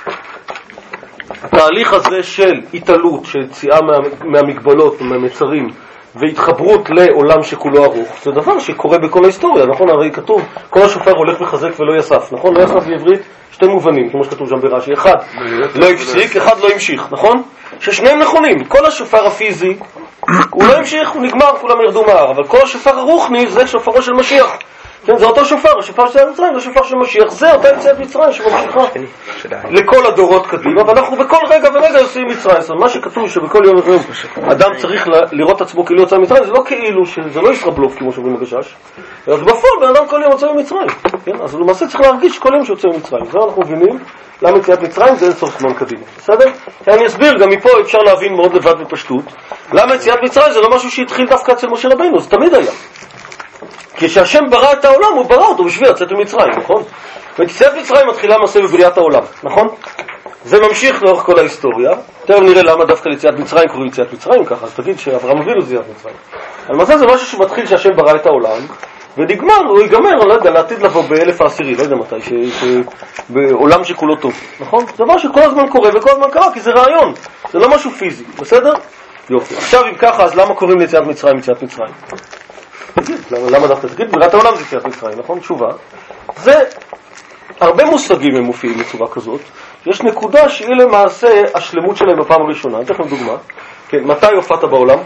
התהליך הזה של התעלות, של יציאה מהמגבלות ומהמצרים והתחברות לעולם שכולו ארוך, זה דבר שקורה בכל ההיסטוריה, נכון? הרי כתוב, כל השופר הולך וחזק ולא יסף, נכון? לא יסף בעברית, שתי מובנים, כמו שכתוב שם ברש"י, אחד לא הפסיק, אחד לא המשיך, נכון? ששניהם נכונים, כל השופר הפיזי הוא לא המשיך, הוא נגמר, כולם ירדו מהר, אבל כל השופר הרוחני זה שופרו של משיח. כן, זה אותו שופר, השופר של מצרים, זה השופר של משיח, זה אותה יציאת מצרים שממשיכה לכל הדורות קדימה, ואנחנו בכל רגע ורגע יוצאים מצרים. זאת אומרת, מה שכתוב שבכל יום ויום אדם צריך לראות עצמו כאילו יוצא מצרים, זה לא כאילו, זה לא ישראבלוף כמו שאומרים הגשש, אז בפועל בן אדם כל יום יוצא ממצרים, כן? אז למעשה צריך להרגיש כל יום שיוצא ממצרים. זה אנחנו מבינים, למה יציאת מצרים זה אין צורך זמן קדימה, בסדר? אני אסביר, גם מפה אפשר להבין מאוד לבד בפשטות, למה יציאת מצרים זה לא משהו שהתחיל דווקא אצל משה רבינו, זה תמיד היה. כשהשם ברא את העולם, הוא ברא אותו בשביל לצאת ממצרים, נכון? ויציאת מצרים מתחילה מעשה בבריאת העולם, נכון? זה ממשיך לאורך כל ההיסטוריה. תכף נראה למה דווקא ליציאת מצרים קוראים יציאת מצרים ככה, אז תגיד שאברהם אבינו זה יציאת מצרים. אבל למעשה זה משהו שמתחיל שהשם ברא את העולם, ונגמר, הוא ייגמר, לא יודע, לעתיד לבוא באלף העשירי, לא יודע מתי, בעולם שכולו טוב, נכון? זה דבר שכל הזמן קורה וכל הזמן קרה, כי זה רעיון, זה לא משהו פיזי, בסדר? יופי. עכשיו אם ככה, אז למה קוראים ליציאת מצרים יציאת מצרים? למה דווקא תגיד? בריאת העולם זה יציאת מצרים, נכון? תשובה. זה, הרבה מושגים הם מופיעים בצורה כזאת. יש נקודה שהיא למעשה השלמות שלהם בפעם הראשונה. תכף דוגמה. כן, מתי הופעת בעולם?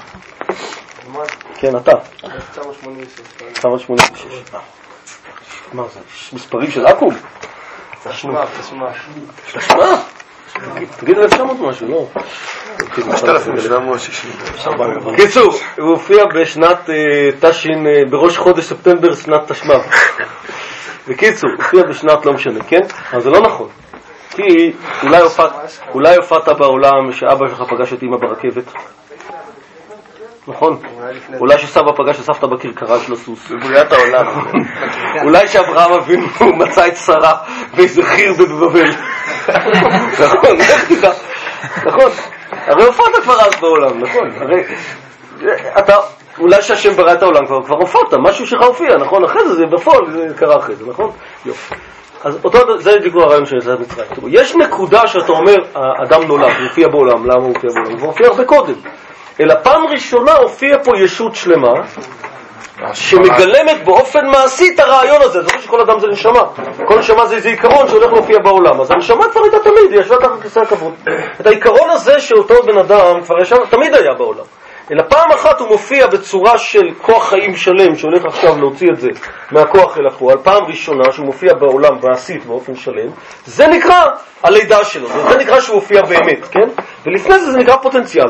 כן, אתה. 1986. מה זה? מספרים של אקום? תשמע. תגיד 1900 משהו, לא? 3760. קיצור, הוא הופיע בשנת תשין, בראש חודש ספטמבר שנת תשמ"ב. בקיצור, הוא הופיע בשנת לא משנה, כן? אבל זה לא נכון. כי אולי הופעת בעולם שאבא שלך פגש את אמא ברכבת. נכון? אולי שסבא פגש שסבתא בכרכרה של הסוס. בבריאת העולם. אולי שאברהם אבינו מצא את שרה באיזה חיר בבבל. נכון, איך תדע? נכון. הרי הופעת כבר אז בעולם, נכון? הרי אתה, אולי שהשם ברא את העולם כבר הופעת, משהו שלך הופיע, נכון? אחרי זה בפועל, זה קרה אחרי זה, נכון? יופי. אז אותו, זה בדיוק הרעיון של יציאת מצרים. יש נקודה שאתה אומר, האדם נולד, הוא הופיע בעולם, למה הוא הופיע בעולם? הוא הופיע הרבה קודם. אלא פעם ראשונה הופיע פה ישות שלמה, שמגלמת באופן מעשי את הרעיון הזה. זה לא שכל אדם זה נשמה. כל נשמה זה עיקרון שהולך להופיע בעולם. אז הנשמה כבר הייתה תמיד, היא ישבה תחת כיסא הכבוד. את העיקרון הזה שאותו בן אדם כבר ישב, תמיד היה בעולם. אלא פעם אחת הוא מופיע בצורה של כוח חיים שלם, שהולך עכשיו להוציא את זה מהכוח אל הפועל. פעם ראשונה שהוא מופיע בעולם מעשית באופן שלם, זה נקרא הלידה שלו. זה נקרא שהוא הופיע באמת, כן? ולפני זה נקרא פוטנציאל.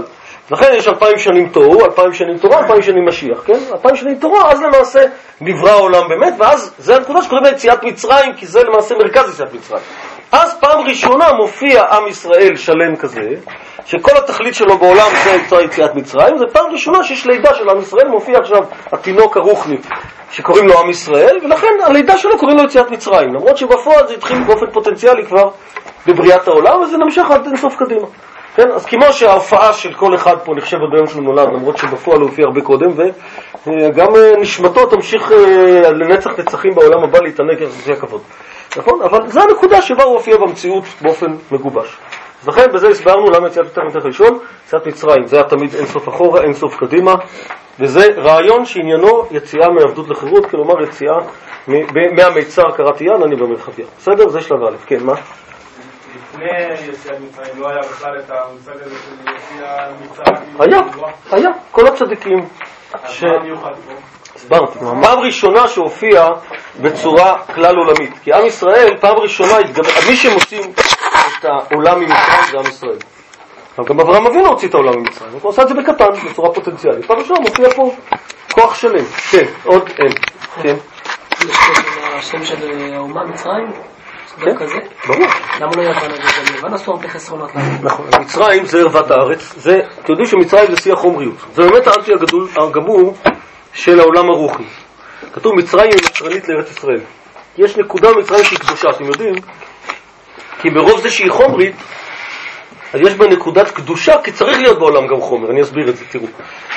לכן יש 2000 שנים תוהו, 2000 שנים תורה, 2000 שנים משיח, כן? 2000 שנים תורה, אז למעשה נברא העולם באמת, ואז זה הנקודה שקוראים ליציאת מצרים, כי זה למעשה מרכז יציאת מצרים. אז פעם ראשונה מופיע עם ישראל שלם כזה, שכל התכלית שלו בעולם זה יציאת מצרים, זה פעם ראשונה שיש לידה של עם ישראל, מופיע עכשיו התינוק הרוחני שקוראים לו עם ישראל, ולכן הלידה שלו קוראים לו יציאת מצרים, למרות שבפועל זה התחיל באופן פוטנציאלי כבר בבריאת העולם, וזה נמשך עד אינסוף קדימה. כן? אז כמו שההופעה של כל אחד פה נחשבת ביום שהוא נולד, למרות שבפועל הוא הופיע הרבה קודם, וגם נשמתו תמשיך לנצח נצחים בעולם הבא להתענג זה הכבוד. נכון? אבל זו הנקודה שבה הוא הופיע במציאות באופן מגובש. אז לכן בזה הסברנו למה יציאת מצרים ראשון, יציאת מצרים זה היה תמיד אינסוף אחורה, אינסוף קדימה, וזה רעיון שעניינו יציאה מעבדות לחירות, כלומר יציאה מהמיצר קראתיין, אני במרחביה. בסדר? זה שלב א'. כן, מה? לפני יציאת מצרים לא היה בכלל את המושג הזה של יציאת מצרים? היה. כל הצדיקים. אז מה מיוחד פה? הסברתי. פעם ראשונה שהופיע בצורה כלל עולמית. כי עם ישראל, פעם ראשונה, מי שמוצאים את העולם ממצרים זה עם ישראל. גם אברהם אבינו הוציא את העולם ממצרים. הוא עושה את זה בקטן, בצורה פוטנציאלית. פעם ראשונה מופיע פה כוח שלם. כן, עוד אין. כן. השם של האומה מצרים? כן, ברור. למה לא יוון את זה? יוון עשו הרבה חסרונות לנו. נכון, מצרים זה ערוות הארץ. אתם יודעים שמצרים זה שיא החומריות. זה באמת האנטי הגמור של העולם הרוחי. כתוב מצרים היא נצרנית לארץ ישראל. יש נקודה במצרים שהיא קדושה, אתם יודעים? כי ברוב זה שהיא חומרית, אז יש בה נקודת קדושה, כי צריך להיות בעולם גם חומר. אני אסביר את זה, תראו.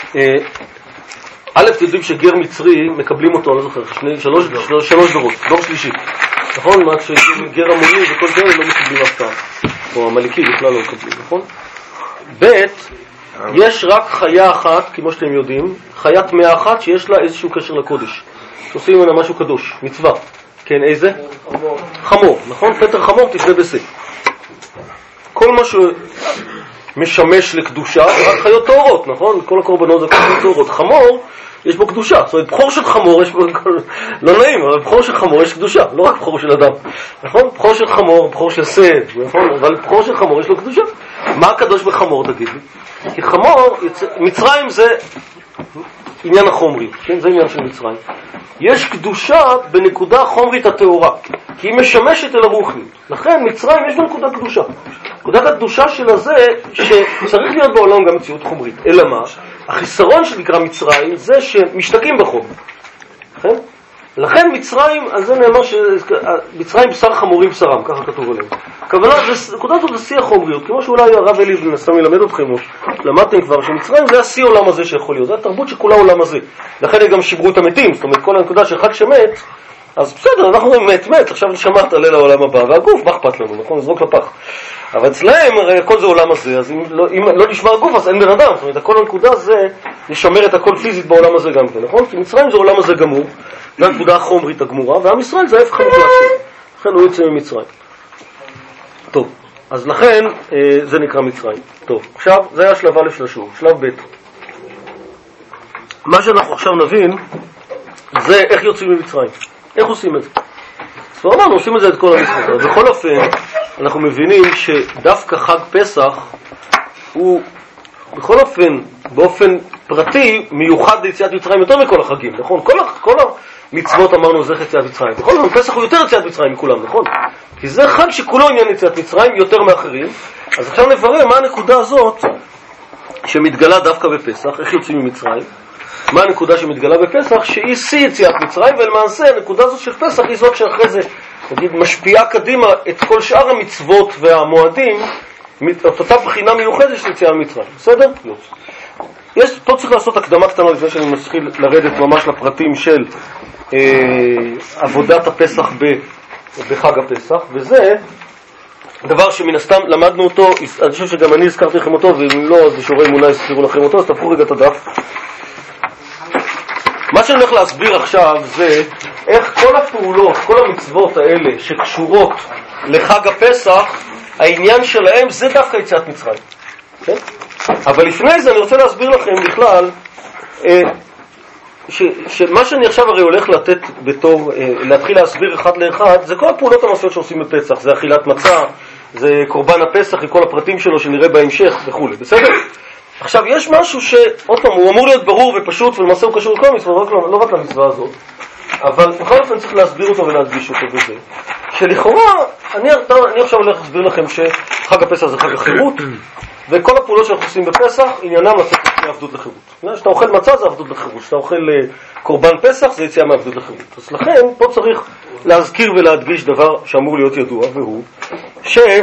א', אתם יודעים שגר מצרי מקבלים אותו, אני לא זוכר, שלוש דורות, דור שלישי. נכון? מה שגר המוני וכל זה לא מקבלים אף פעם. או המלכי בכלל לא מקבלים, נכון? ב', יש רק חיה אחת, כמו שאתם יודעים, חיית טמאה אחת שיש לה איזשהו קשר לקודש. שעושים ממנה משהו קדוש, מצווה. כן, איזה? חמור, נכון? פטר חמור תפדה בסה. כל מה שמשמש לקדושה זה רק חיות טהורות, נכון? כל הקורבנות זה חיות טהורות. חמור, יש בו קדושה. זאת אומרת, בחור של חמור יש בו, לא נעים, אבל בחור של חמור יש קדושה, לא רק בחור של אדם. נכון? בחור של חמור, בחור של סד, נכון? אבל בחור של חמור יש לו קדושה. מה הקדוש בחמור, תגיד לי? כי חמור, מצרים זה עניין החומרי, כן? זה עניין של מצרים. יש קדושה בנקודה חומרית הטהורה, כי היא משמשת אל הרוחנית. לכן מצרים יש בה נקודת קדושה. נקודת הקדושה שלה זה שצריך להיות בעולם גם מציאות חומרית. אלא מה? החיסרון שנקרא מצרים זה שמשתקים בחומר. כן? לכן מצרים, על זה נאמר שמצרים בשר חמורים בשרם, ככה כתוב עליהם. הכוונה, נקודה הזאת זה שיא החומריות, כמו שאולי הרב אלי ונסתם ילמד אתכם, למדתם כבר שמצרים זה השיא עולם הזה שיכול להיות, זה התרבות שכולה עולם הזה. לכן הם גם שיברו את המתים, זאת אומרת כל הנקודה שאחד שמת, אז בסדר, אנחנו אומרים מת, עכשיו נשמעת עלה לעולם הבא, והגוף, מה אכפת לנו, נכון? נזרוק לפח. אבל אצלהם, הרי הכל זה עולם הזה, אז אם לא נשמע הגוף, אז אין בן אדם, זאת אומרת, הכל הנקודה זה לשמר את הכל פיזית בעולם הזה גם כן, נכון? כי מצרים זה עולם הזה גמור, זה הנקודה החומרית הגמורה, ועם ישראל זה ההפך המוחלט שלו. לכן הוא יוצא ממצרים. טוב, אז לכן זה נקרא מצרים. טוב, עכשיו זה היה שלב א' של השיעור, שלב ב'. מה שאנחנו עכשיו נבין זה איך יוצאים ממצרים. איך עושים את זה? אז כבר אמרנו, עושים את זה את כל המצוות. בכל אופן, אנחנו מבינים שדווקא חג פסח הוא בכל אופן, באופן פרטי, מיוחד ליציאת מצרים יותר מכל החגים, נכון? כל המצוות אמרנו זה יציאת מצרים. בכל זאת, פסח הוא יותר יציאת מצרים מכולם, נכון? כי זה חג שכולו עניין יציאת מצרים יותר מאחרים. אז עכשיו נברר מה הנקודה הזאת שמתגלה דווקא בפסח, איך יוצאים ממצרים. מה הנקודה שמתגלה בפסח? שהיא שיא יציאת מצרים, ולמעשה הנקודה הזאת של פסח היא זאת שאחרי זה, נגיד, משפיעה קדימה את כל שאר המצוות והמועדים, את אותה בחינה מיוחדת של יציאה ממצרים. בסדר? פה צריך לעשות הקדמה קטנה לפני שאני מתחיל לרדת ממש לפרטים של עבודת הפסח בחג הפסח, וזה דבר שמן הסתם למדנו אותו, אני חושב שגם אני הזכרתי לכם אותו, ואם לא, אז שיעורי אמונה יזכירו לכם אותו, אז תפכו רגע את הדף. מה שאני הולך להסביר עכשיו זה איך כל הפעולות, כל המצוות האלה שקשורות לחג הפסח, העניין שלהם זה דווקא יציאת מצרים. כן? אבל לפני זה אני רוצה להסביר לכם בכלל שמה שאני עכשיו הרי הולך לתת בתור, להתחיל להסביר אחד לאחד, זה כל הפעולות המעשיות שעושים בפסח, זה אכילת מצה, זה קורבן הפסח וכל הפרטים שלו שנראה בהמשך וכו'. בסדר? עכשיו, יש משהו שעוד פעם, הוא אמור להיות ברור ופשוט, ולמעשה הוא קשור לכל מצוות, לא רק למצווה הזאת, אבל בכל אופן צריך להסביר אותו ולהדגיש אותו בזה. שלכאורה, אני עכשיו הולך להסביר לכם שחג הפסח זה חג החירות, וכל הפעולות שאנחנו עושים בפסח, עניינם לצאת מעבדות לחירות. כשאתה אוכל מצה זה עבדות לחירות, כשאתה אוכל קורבן פסח זה יציאה מעבדות לחירות. אז לכן, פה צריך להזכיר ולהדגיש דבר שאמור להיות ידוע, והוא שכל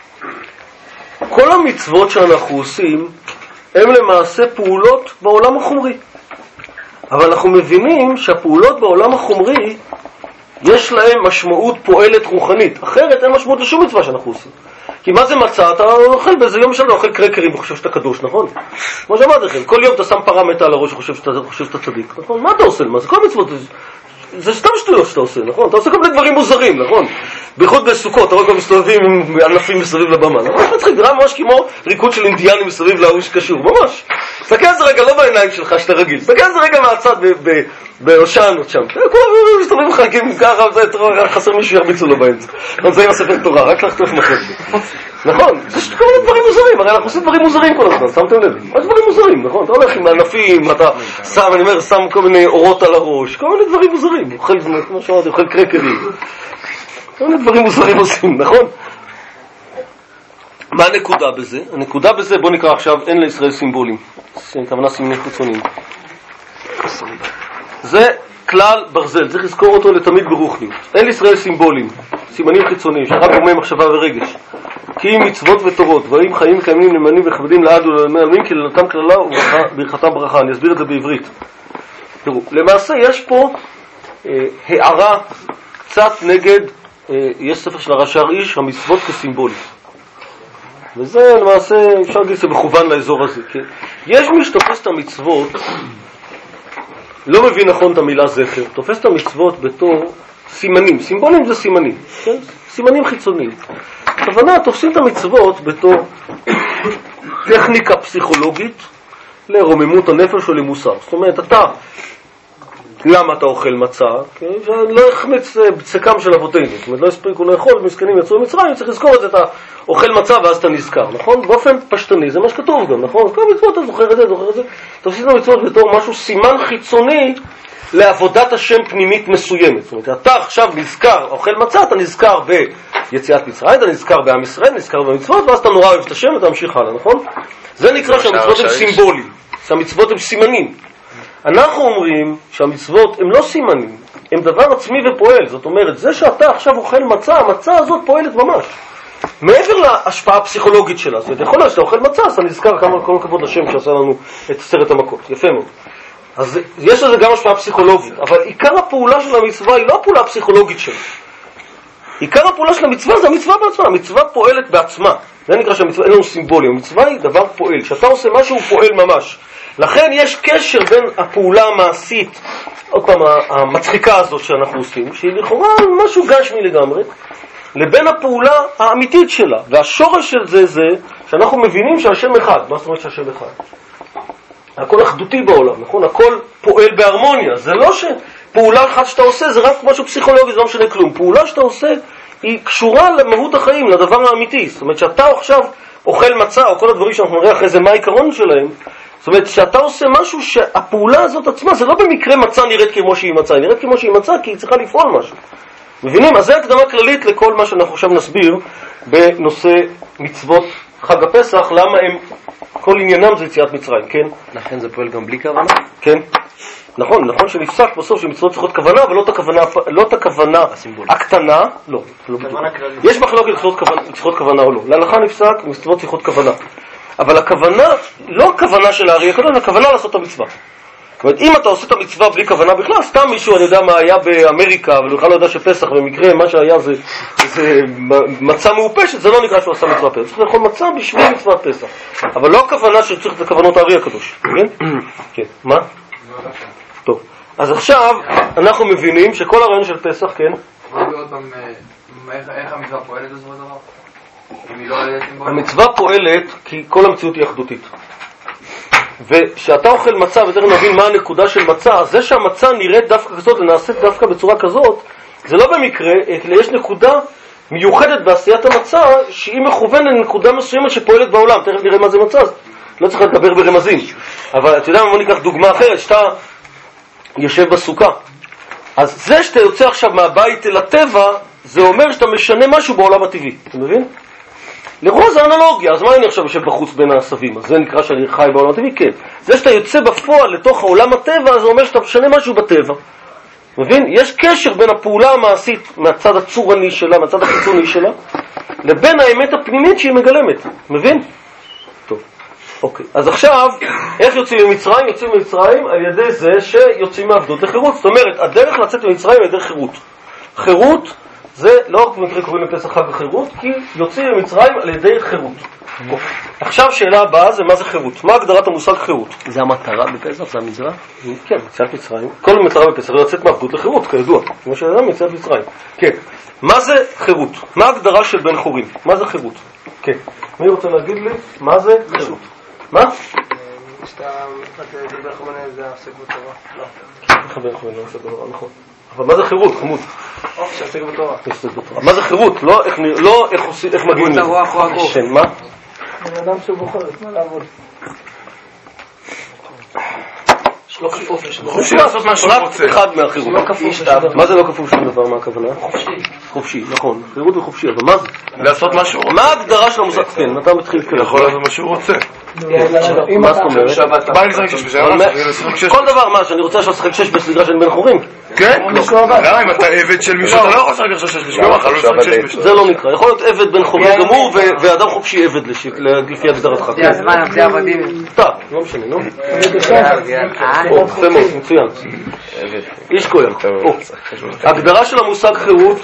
המצוות שאנחנו עושים, הם למעשה פעולות בעולם החומרי. אבל אנחנו מבינים שהפעולות בעולם החומרי יש להם משמעות פועלת רוחנית. אחרת אין משמעות לשום מצווה שאנחנו עושים. כי מה זה מצה? אתה אוכל באיזה יום שלנו, אוכל קרקרים וחושב שאתה קדוש, נכון? כמו שאמרתי לכם, כל יום אתה שם פרה מתה על הראש וחושב שאתה צדיק, נכון? מה אתה עושה? מה זה כל מצוות? זה סתם שטויות שאתה עושה, נכון? אתה עושה כל מיני דברים מוזרים, נכון? בייחוד בסוכות, אתה רואה כבר מסתובבים עם ענפים מסביב לבמה. ממש מצחיק, זה ממש כמו ריקוד של אינדיאנים מסביב להאוש קשור, ממש. תסתכל על זה רגע, לא בעיניים שלך שאתה רגיל, תסתכל על זה רגע מהצד בהושענות שם. כולם מסתובבים חלקים ככה, חסר מישהו ירביצו לו באמצע. זה עם הספר תורה, רק לחטוף מחלקת. נכון, זה כל מיני דברים מוזרים, הרי אנחנו עושים דברים מוזרים כל הזמן, שמתם לב? יש דברים מוזרים, נכון? אתה הולך עם הענפים, אתה שם, אני אומר, שם כל מיני אורות על הראש, כל מיני דברים מוזרים, אוכל זמן, כמו שאמרתי, אוכל קרקרים. כל מיני דברים מוזרים עושים, נכון? מה הנקודה בזה? הנקודה בזה, בוא נקרא עכשיו, אין לישראל סימבולים. כוונה סימני חיצוניים. זה כלל ברזל, צריך לזכור אותו לתמיד ברוחניות. אין לישראל סימבולים, סימנים חיצוניים, שרק גורמי מחשבה ורגש. כי אם מצוות ותורות, והאם חיים קיימים נאמנים וכבדים לעד ולעולמי עלמין, כי לנתם כללה וברכתם ברכה. אני אסביר את זה בעברית. תראו, למעשה יש פה הערה קצת נגד, יש ספר של הרש"ר איש, המצוות כסימבול. וזה למעשה, אפשר להגיד, זה מכוון לאזור הזה. כן? יש מי שתופס את המצוות, לא מבין נכון את המילה זכר, תופס את המצוות בתור סימנים. סימבולים זה סימנים, כן? סימנים חיצוניים. הכוונה, תופסים את המצוות בתור טכניקה פסיכולוגית לרוממות הנפש או למוסר. זאת אומרת, למה אתה אוכל מצה? לא החמיץ בצקם של אבותינו. זאת אומרת, לא הספיקו לאכול, מסכנים יצאו ממצרים, צריך לזכור את זה, אתה אוכל מצה ואז אתה נזכר, נכון? באופן פשטני, זה מה שכתוב גם, נכון? כל המצוות אתה זוכר את זה, זוכר את זה. תופסים את המצוות בתור משהו סימן חיצוני לעבודת השם פנימית מסוימת. זאת אומרת, אתה עכשיו נזכר, אוכל מצה, אתה נזכר ביציאת מצרים, אתה נזכר בעם ישראל, נזכר במצוות, ואז אתה נורא אוהב את השם ואתה ממשיך הלאה, נכון? זה נקרא שהמצוות הם סימבולים, שהמצוות הם סימנים. אנחנו אומרים שהמצוות הם לא סימנים, הם דבר עצמי ופועל. זאת אומרת, זה שאתה עכשיו אוכל מצה, המצה הזאת פועלת ממש. מעבר להשפעה הפסיכולוגית שלה. זאת אומרת, יכול להיות שאתה אוכל מצה, אז אתה נזכר כמה כל כבוד השם שעשה לנו את סרט המכות. יפה מאוד. אז יש לזה גם השפעה פסיכולוגית, אבל עיקר הפעולה של המצווה היא לא הפעולה הפסיכולוגית שלה. עיקר הפעולה של המצווה זה המצווה בעצמה. המצווה פועלת בעצמה. זה נקרא שהמצווה אין לנו סימבולים. המצווה היא דבר פועל. כשאתה עושה משהו הוא פועל ממש. לכן יש קשר בין הפעולה המעשית, עוד פעם, המצחיקה הזאת שאנחנו עושים, שהיא לכאורה משהו גשמי לגמרי, לבין הפעולה האמיתית שלה. והשורש של זה שאנחנו מבינים שהשם אחד. מה זאת אומרת שהשם אחד? הכל אחדותי בעולם, נכון? הכל פועל בהרמוניה. זה לא שפעולה אחת שאתה עושה זה רק משהו פסיכולוגי, זה לא משנה כלום. פעולה שאתה עושה היא קשורה למהות החיים, לדבר האמיתי. זאת אומרת שאתה עכשיו אוכל מצה, או כל הדברים שאנחנו נראה אחרי זה מה העיקרון שלהם, זאת אומרת שאתה עושה משהו שהפעולה הזאת עצמה, זה לא במקרה מצה נראית כמו שהיא מצה, היא נראית כמו שהיא מצה כי היא צריכה לפעול משהו. מבינים? אז זה הקדמה כללית לכל מה שאנחנו עכשיו נסביר בנושא מצוות חג הפסח, למה הם, כל עניינם זה יציאת מצרים, כן? לכן זה פועל גם בלי כוונה? כן. נכון שנפסק בסוף שמצוות צריכות כוונה, אבל לא את הכוונה הקטנה, לא. יש מחלוקת צריכות כוונה או לא. להלכה נפסק, מצוות צריכות כוונה. אבל הכוונה, לא הכוונה של הארי הקדוש, הכוונה לעשות את המצווה. זאת אומרת, אם אתה עושה את המצווה בלי כוונה בכלל, סתם מישהו, אני יודע מה היה באמריקה, אבל הוא בכלל לא יודע שפסח במקרה, מה שהיה זה מצה מעופשת, זה לא נקרא שהוא עשה מצווה פסח. צריך לאכול מצה בשביל מצווה פסח. אבל לא הכוונה שצריך את הכוונות הארי הקדוש. כן? כן. מה? טוב. אז עכשיו אנחנו מבינים שכל הרעיון של פסח, כן? איך המצווה פועלת בסופו של דבר? המצווה פועלת כי כל המציאות היא אחדותית. ושאתה אוכל מצה, ותכף נבין מה הנקודה של מצה, זה שהמצה נראית דווקא כזאת ונעשית דווקא בצורה כזאת, זה לא במקרה, אלא יש נקודה מיוחדת בעשיית המצה שהיא מכוונת לנקודה מסוימת שפועלת בעולם. תכף נראה מה זה מצה. לא צריך לדבר ברמזים. אבל אתה יודע, בוא ניקח דוגמה אחרת, שאתה יושב בסוכה. אז זה שאתה יוצא עכשיו מהבית אל הטבע, זה אומר שאתה משנה משהו בעולם הטבעי. אתה מבין? לכאורה זה אנלוגיה, אז מה אני עכשיו יושב בחוץ בין העשבים? אז זה נקרא שאני חי בעולם הטבעי? כן. זה שאתה יוצא בפועל לתוך העולם הטבע, זה אומר שאתה משנה משהו בטבע. מבין? יש קשר בין הפעולה המעשית מהצד הצורני שלה, מהצד החיצוני שלה, לבין האמת הפנימית שהיא מגלמת. מבין? טוב. אוקיי. אז עכשיו, איך יוצאים ממצרים? יוצאים ממצרים על ידי זה שיוצאים מעבדות לחירות. זאת אומרת, הדרך לצאת ממצרים היא דרך חירות. חירות זה לא רק במקרה קוראים לפסח חג החירות, כי יוצאים ממצרים על ידי חירות. עכשיו שאלה הבאה זה מה זה חירות? מה הגדרת המושג חירות? זה המטרה בפסח? זה המצווה? כן, יציאת מצרים. כל מטרה בפסח היא לצאת מעבדות לחירות, כידוע. כמו שאדם יציאת מצרים. כן. מה זה חירות? מה ההגדרה של בן חורין? מה זה חירות? כן. מי רוצה להגיד לי מה זה חירות? מה? שאתה בן חורין זה עוסק בתורה. לא. בן חורין לא עוסק בתורה, נכון. אבל מה זה חירות, חמוד? שעוסק בתורה. מה זה חירות? לא איך מגיעים לזה. הרוח או הגוף. כן, מה? בן אדם שהוא בוחר את מה לעבוד. יש לו חופש. חופשי לעשות מה שהוא רוצה. אחד מהחירות. מה זה לא כפוף שום דבר? מה הכוונה? חופשי. חופשי, נכון. חירות וחופשי, אבל מה זה? לעשות מה שהוא רוצה. מה ההגדרה של המושג? כן, אתה מתחיל להתקדם. יכול לעשות מה שהוא רוצה. מה זאת אומרת? בא לי לשחק 6 בשביל כל דבר מה, שאני רוצה לשחק 6 בסדרה של בן חורים? כן? למה אם אתה עבד של מישהו אתה לא יכול לשחק 6 בשביל אתה לא לשחק 6 זה לא נקרא, יכול להיות עבד בן חורים גמור ואדם חופשי עבד לפי הגדרתך. זה הזמן, זה עבדים. לא משנה, נו. יפה מאוד, מצוין. איש כהן. ההגדרה של המושג חירות,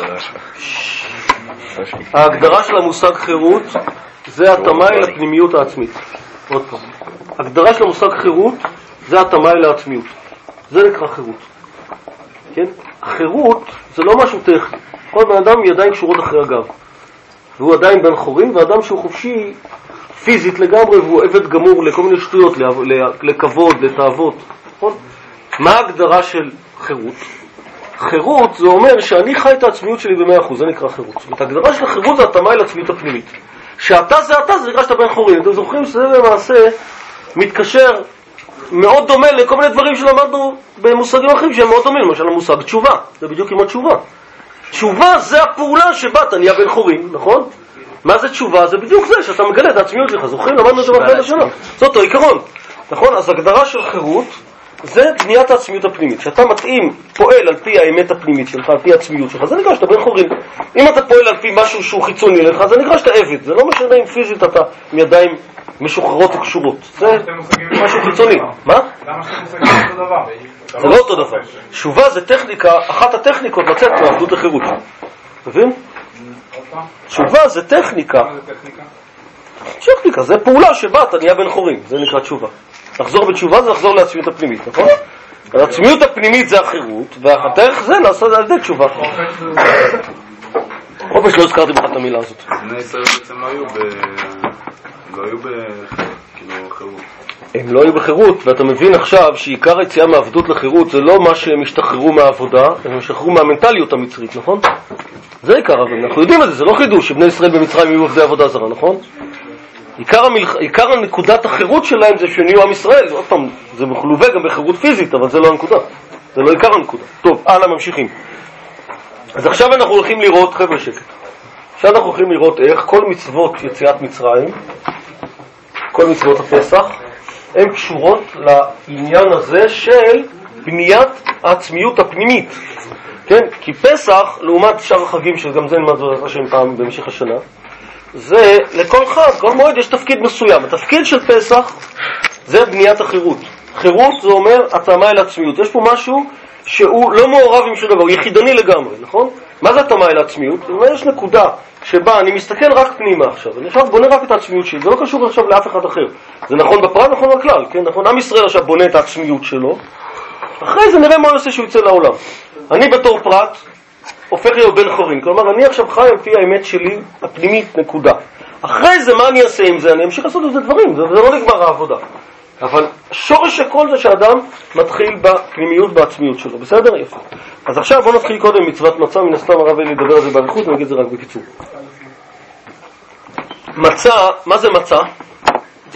ההגדרה של המושג חירות זה התאמה אל הפנימיות העצמית. עוד פעם. הגדרה של המושג חירות זה התאמה אל העצמיות. זה נקרא חירות. כן? החירות זה לא משהו טכני. כל בן אדם ידיים קשורות אחרי הגב. והוא עדיין בן חורין, ואדם שהוא חופשי פיזית לגמרי, והוא עבד גמור לכל מיני שטויות, לכבוד, לתאוות. נכון? מה ההגדרה של חירות? חירות זה אומר שאני חי את העצמיות שלי ב100%, זה נקרא חירות. זאת אומרת, ההגדרה של החירות זה התאמה אל העצמיות הפנימית. שאתה זה אתה, זה נקרא שאתה בן חורין. אתם זוכרים שזה למעשה מתקשר מאוד דומה לכל מיני דברים שלמדנו במושגים אחרים שהם מאוד דומים, למשל המושג תשובה, זה בדיוק עם התשובה. תשובה זה הפעולה שבה אתה נהיה בן חורין, נכון? מה זה תשובה? זה בדיוק זה שאתה מגלה את העצמיות שלך. זוכרים? למדנו את זה באחד השנה. זה אותו עיקרון, נכון? אז הגדרה של חירות זה בניית העצמיות הפנימית. שאתה מתאים, פועל על פי האמת הפנימית שלך, על פי העצמיות שלך, זה נקרא שאתה בן חורין. אם אתה פועל על פי משהו שהוא חיצוני לך, זה נקרא שאתה עבד. זה לא משנה אם פיזית אתה עם ידיים משוחררות וקשורות. זה משהו חיצוני. מה? למה שאתם מושגים אותו דבר? זה לא אותו דבר. תשובה זה טכניקה, אחת הטכניקות לצאת מעבדות לחירות. מבין? תשובה זה טכניקה. מה זה טכניקה? טכניקה, זה פעולה שבה אתה נהיה בן חורין. זה נקרא תשובה. לחזור בתשובה זה לחזור לעצמיות הפנימית, נכון? העצמיות הפנימית זה החירות, והדרך זה לעשות על ידי תשובה. חופש לא הזכרתי בכלל את המילה הזאת. בני ישראל בעצם לא היו בחירות. הם לא היו בחירות, ואתה מבין עכשיו שעיקר היציאה מעבדות לחירות זה לא מה שהם השתחררו מהעבודה, הם השתחררו מהמנטליות המצרית, נכון? זה עיקר, אבל אנחנו יודעים את זה, זה לא חידוש שבני ישראל במצרים יהיו עבדי עבודה זרה, נכון? עיקר הנקודת החירות שלהם זה שנהיו עם ישראל. עוד פעם, זה מחלווה גם בחירות פיזית, אבל זה לא הנקודה, זה לא עיקר הנקודה. טוב, הלאה, ממשיכים. אז עכשיו אנחנו הולכים לראות, חבר'ה שקט, עכשיו אנחנו הולכים לראות איך כל מצוות יציאת מצרים, כל מצוות הפסח, הן קשורות לעניין הזה של בניית העצמיות הפנימית. כן? כי פסח, לעומת שאר החגים, שגם זה נלמד זאת השם פעם במשך השנה, זה לכל חג, כל מועד יש תפקיד מסוים. התפקיד של פסח זה בניית החירות. חירות זה אומר התאמה אל עצמיות. יש פה משהו שהוא לא מעורב עם שום דבר, הוא יחידני לגמרי, נכון? מה זה התאמה אל עצמיות? זאת אומרת, יש נקודה שבה אני מסתכל רק פנימה עכשיו, אני עכשיו בונה רק את העצמיות שלי, זה לא קשור עכשיו לאף אחד אחר. זה נכון בפרט, נכון בכלל, כן? נכון? עם ישראל עכשיו בונה את העצמיות שלו, אחרי זה נראה מה הוא עושה שהוא יצא לעולם. אני בתור פרט הופך להיות בן חורין, כלומר אני עכשיו חי על פי האמת שלי הפנימית, נקודה. אחרי זה מה אני אעשה עם זה? אני אמשיך לעשות את זה דברים, זה לא נגמר העבודה. אבל שורש הכל זה שאדם מתחיל בפנימיות, בעצמיות שלו, בסדר? יפה. אז עכשיו בוא נתחיל קודם מצוות מצה, מן הסתם הרב אלי ידבר על זה באריכות, נגיד את זה רק בקיצור. מצה, מה זה מצה? דיקט.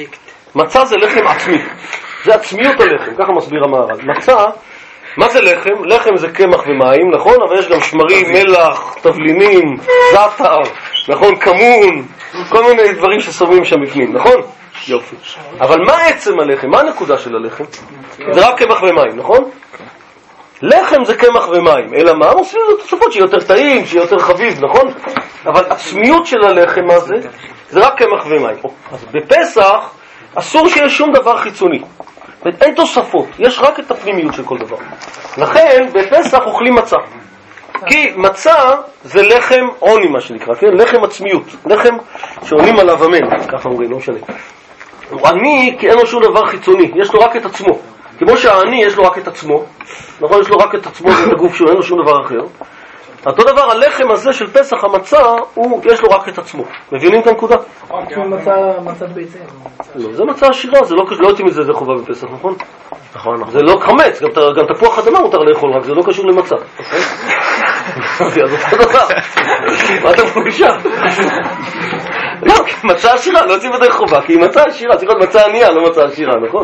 מצה זה לחם עצמי. זה עצמיות הלחם, ככה מסביר המהר"ל. מצה, מה זה לחם? לחם זה קמח ומים, נכון? אבל יש גם שמרים, מלח, תבלינים, זעתר, נכון? כמון, כל מיני דברים ששמים שם בפנים, נכון? יופי. אבל מה עצם הלחם? מה הנקודה של הלחם? זה רק קמח ומים, נכון? לחם זה קמח ומים, אלא מה? מוסיפים לו תוספות שיהיה יותר טעים, שיהיה יותר חביב, נכון? אבל עצמיות של הלחם הזה זה רק קמח ומים. אז בפסח אסור שיהיה שום דבר חיצוני. אין תוספות, יש רק את הפנימיות של כל דבר. לכן בפסח אוכלים מצה. כי מצה זה לחם עוני, מה שנקרא, כן? לחם עצמיות, לחם שעונים עליו אמן, ככה אומרים, לא משנה. הוא עני כי אין לו שום דבר חיצוני, יש לו רק את עצמו. כמו שהעני יש לו רק את עצמו, נכון? יש לו רק את עצמו ואת הגוף שלו, אין לו שום דבר אחר. אותו דבר, הלחם הזה של פסח, המצה, יש לו רק את עצמו. מבינים את הנקודה? מצת ביצים. לא, זה מצה עשירה, זה לא יוצאים מזה, זה חובה בפסח, נכון? נכון. זה לא חמץ, גם תפוח אדמה מותר לאכול, רק זה לא קשור למצה. אז אותו דבר. מה אתה מפוגשה? לא, מצה עשירה, לא יוצאים בדרך חובה, כי היא מצה עשירה, צריך להיות מצה ענייה, לא מצה עשירה, נכון?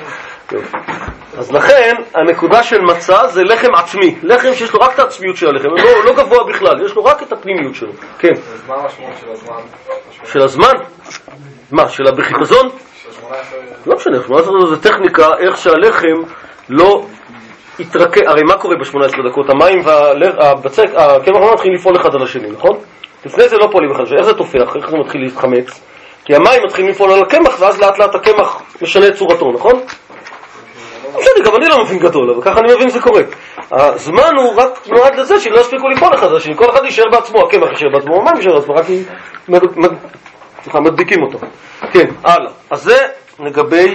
אז לכן הנקודה של מצה זה לחם עצמי, לחם שיש לו רק את העצמיות של הלחם, לא גבוה בכלל, יש לו רק את הפנימיות שלו. כן. אז מה המשמעות של הזמן? של הזמן? מה? של בחיפזון? לא משנה, זה טכניקה איך שהלחם לא יתרקה. הרי מה קורה ב-18 דקות? המים והבצק, הקמח והמים מתחילים לפעול אחד על השני, נכון? לפני זה לא פועלים אחד. איך זה תופח? איך זה מתחיל להתחמץ? כי המים מתחילים לפעול על הקמח ואז לאט לאט הקמח משנה את צורתו, נכון? בסדר, גם אני לא מבין גדול, אבל ככה אני מבין זה קורה. הזמן הוא רק נועד לזה שלא יספיקו לפעול אחד על השני, כל אחד יישאר בעצמו, הקמח יישאר בעצמו, המים יישאר בעצמו, רק מדביקים אותו. כן, הלאה. אז זה לגבי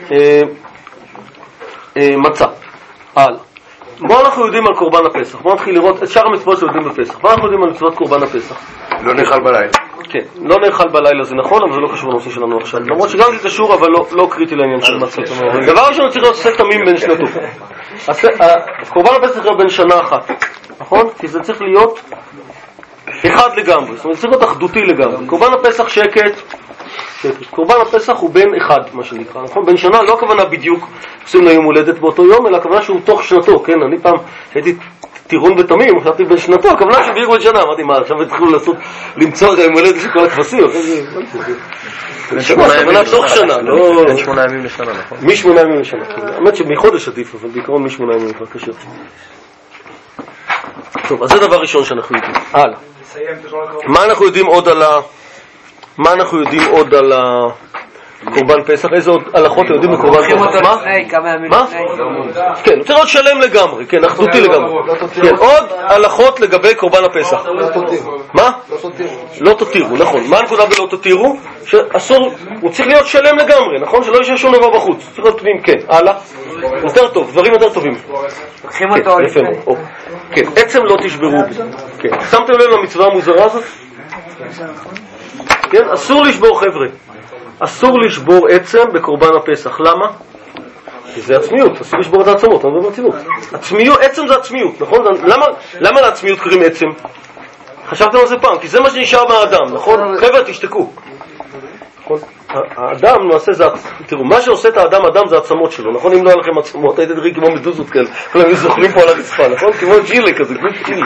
מצה. הלאה. מה אנחנו יודעים על קורבן הפסח? בואו נתחיל לראות את שאר המצוות שיודעים בפסח. מה אנחנו יודעים על מצוות קורבן הפסח? לא נאכל בלילה. כן, לא נאכל בלילה, זה נכון, אבל זה לא קשור לנושא שלנו עכשיו. למרות שגם זה קשור, אבל לא קריטי לעניין של מצות. דבר ראשון צריך להיות שא תמים בן שנתו. קורבן הפסח הוא בן שנה אחת, נכון? כי זה צריך להיות אחד לגמרי, זאת אומרת, זה צריך להיות אחדותי לגמרי. קורבן הפסח שקט. קורבן הפסח הוא בן אחד, מה שנקרא, נכון? בן שנה, לא הכוונה בדיוק עושים לו יום הולדת באותו יום, אלא הכוונה שהוא תוך שנתו, כן? אני פעם שהייתי טירון ותמים, חשבתי בן שנתו, הכוונה שבדיוק בן שנה, אמרתי, מה, עכשיו התחילו למצוא את היום הולדת של כל הכבשים, הכוונה תוך שנה, לא... בין 8 ימים לשנה, נכון? מ8 ימים לשנה, האמת שמחודש עדיף, אבל בעיקרון מ8 ימים כבר קשה. טוב, אז זה דבר ראשון שאנחנו יודעים. הלאה. מה אנחנו יודעים עוד על קורבן פסח? איזה עוד הלכות יודעים בקורבן פסח? מה? כן, צריך להיות שלם לגמרי, כן, אחדותי לגמרי. כן, עוד הלכות לגבי קורבן הפסח. מה? לא תותירו, נכון. מה הנקודה בלא תותירו? שאסור, הוא צריך להיות שלם לגמרי, נכון? שלא יש שום דבר בחוץ. צריך להיות פנים, כן. הלאה. יותר טוב, דברים יותר טובים. כן, עצם לא תשברו בי. כן, שמתם לב למצווה המוזרה הזאת? כן, אסור לשבור, חבר'ה. אסור לשבור עצם בקורבן הפסח. למה? כי זה עצמיות, אסור לשבור את העצמות, אני מדבר ברצינות. עצמיות, עצם זה עצמיות, נכון? למה לעצמיות קוראים עצם? חשבתם על זה פעם, כי זה מה שנשאר מהאדם, נכון? חבר'ה, תשתקו. האדם, למעשה, תראו, מה שעושה את האדם, אדם זה העצמות שלו, נכון? אם לא היה לכם עצמות, הייתם דברים כמו מדוזות כאלה, כל הם זוכרים פה על הרצפה, נכון? כמו ג'ילה כזה, כמו ג'ילה.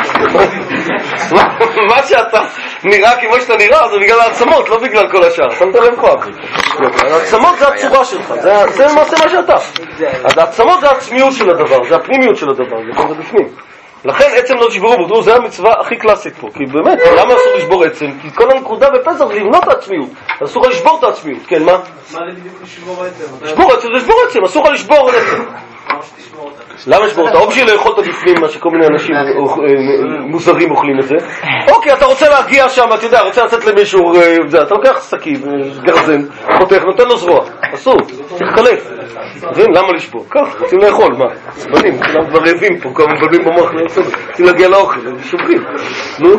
מה שאתה נראה כמו שאתה נראה, זה בגלל העצמות, לא בגלל כל השאר. אתה מתעלם פה. העצמות זה הצורה שלך, זה למעשה מה שאתה. אז העצמות זה העצמיות של הדבר, זה הפנימיות של הדבר, זה בפנים. לכן עצם לא תשברו בו, זה המצווה הכי קלאסית פה, כי באמת, למה אסור לשבור עצם? כי כל הנקודה בפסח זה לבנות את העצמיות, אסור לשבור את העצמיות, כן, מה? מה בדיוק לשבור עצם? לשבור עצם, זה לשבור עצם, אסור לשבור עצם. למה לשבור אותה? או בשביל לאכול את הבפנים, מה שכל מיני אנשים מוזרים אוכלים את זה. אוקיי, אתה רוצה להגיע שם, אתה יודע, רוצה לצאת למישהו, אתה לוקח סכין, גרזן, פותח, נותן לו זרוע, אסור, צריך קלף. למה לשבור? כך, רוצים לאכול, מה? סבנים, כולם כבר רעבים פה, כמה מבלבים במוח, רוצים להגיע לאוכל, שוברים. נו?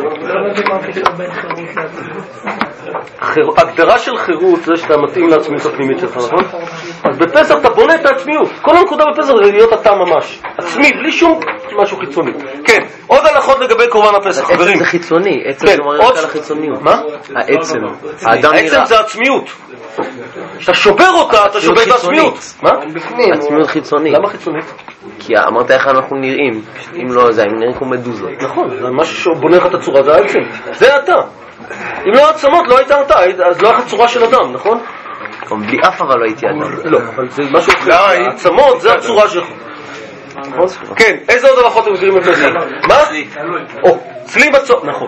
הגדרה של חירות זה שאתה מתאים לעצמיות הפנימית שלך, נכון? אז בפסח אתה בונה את העצמיות. כל הנקודה בפסח זה להיות אתה ממש. עצמי, בלי שום משהו חיצוני. כן, עוד הלכות לגבי קורבן הפסח, חברים. עצם זה חיצוני, עצם זה מראה על החיצוניות. מה? העצם. העצם זה עצמיות. כשאתה שובר אותה, אתה שובר את העצמיות. מה? עצמיות חיצונית. למה חיצונית? כי אמרת איך אנחנו נראים. אם לא זה, אם נראים כמו מדוזות. נכון, זה משהו שבונה לך את הצורה, זה העצם. זה אתה. אם לא העצמות, לא היית אתה, אז לא היה לך צורה של אדם, נכון? בלי אף אבל לא הייתי אדם. לא, אבל זה משהו אחר. העצמות זה הצורה שלך. כן, איזה עוד הלכות הם מכירים בפסח? מה? צלי בצום, נכון.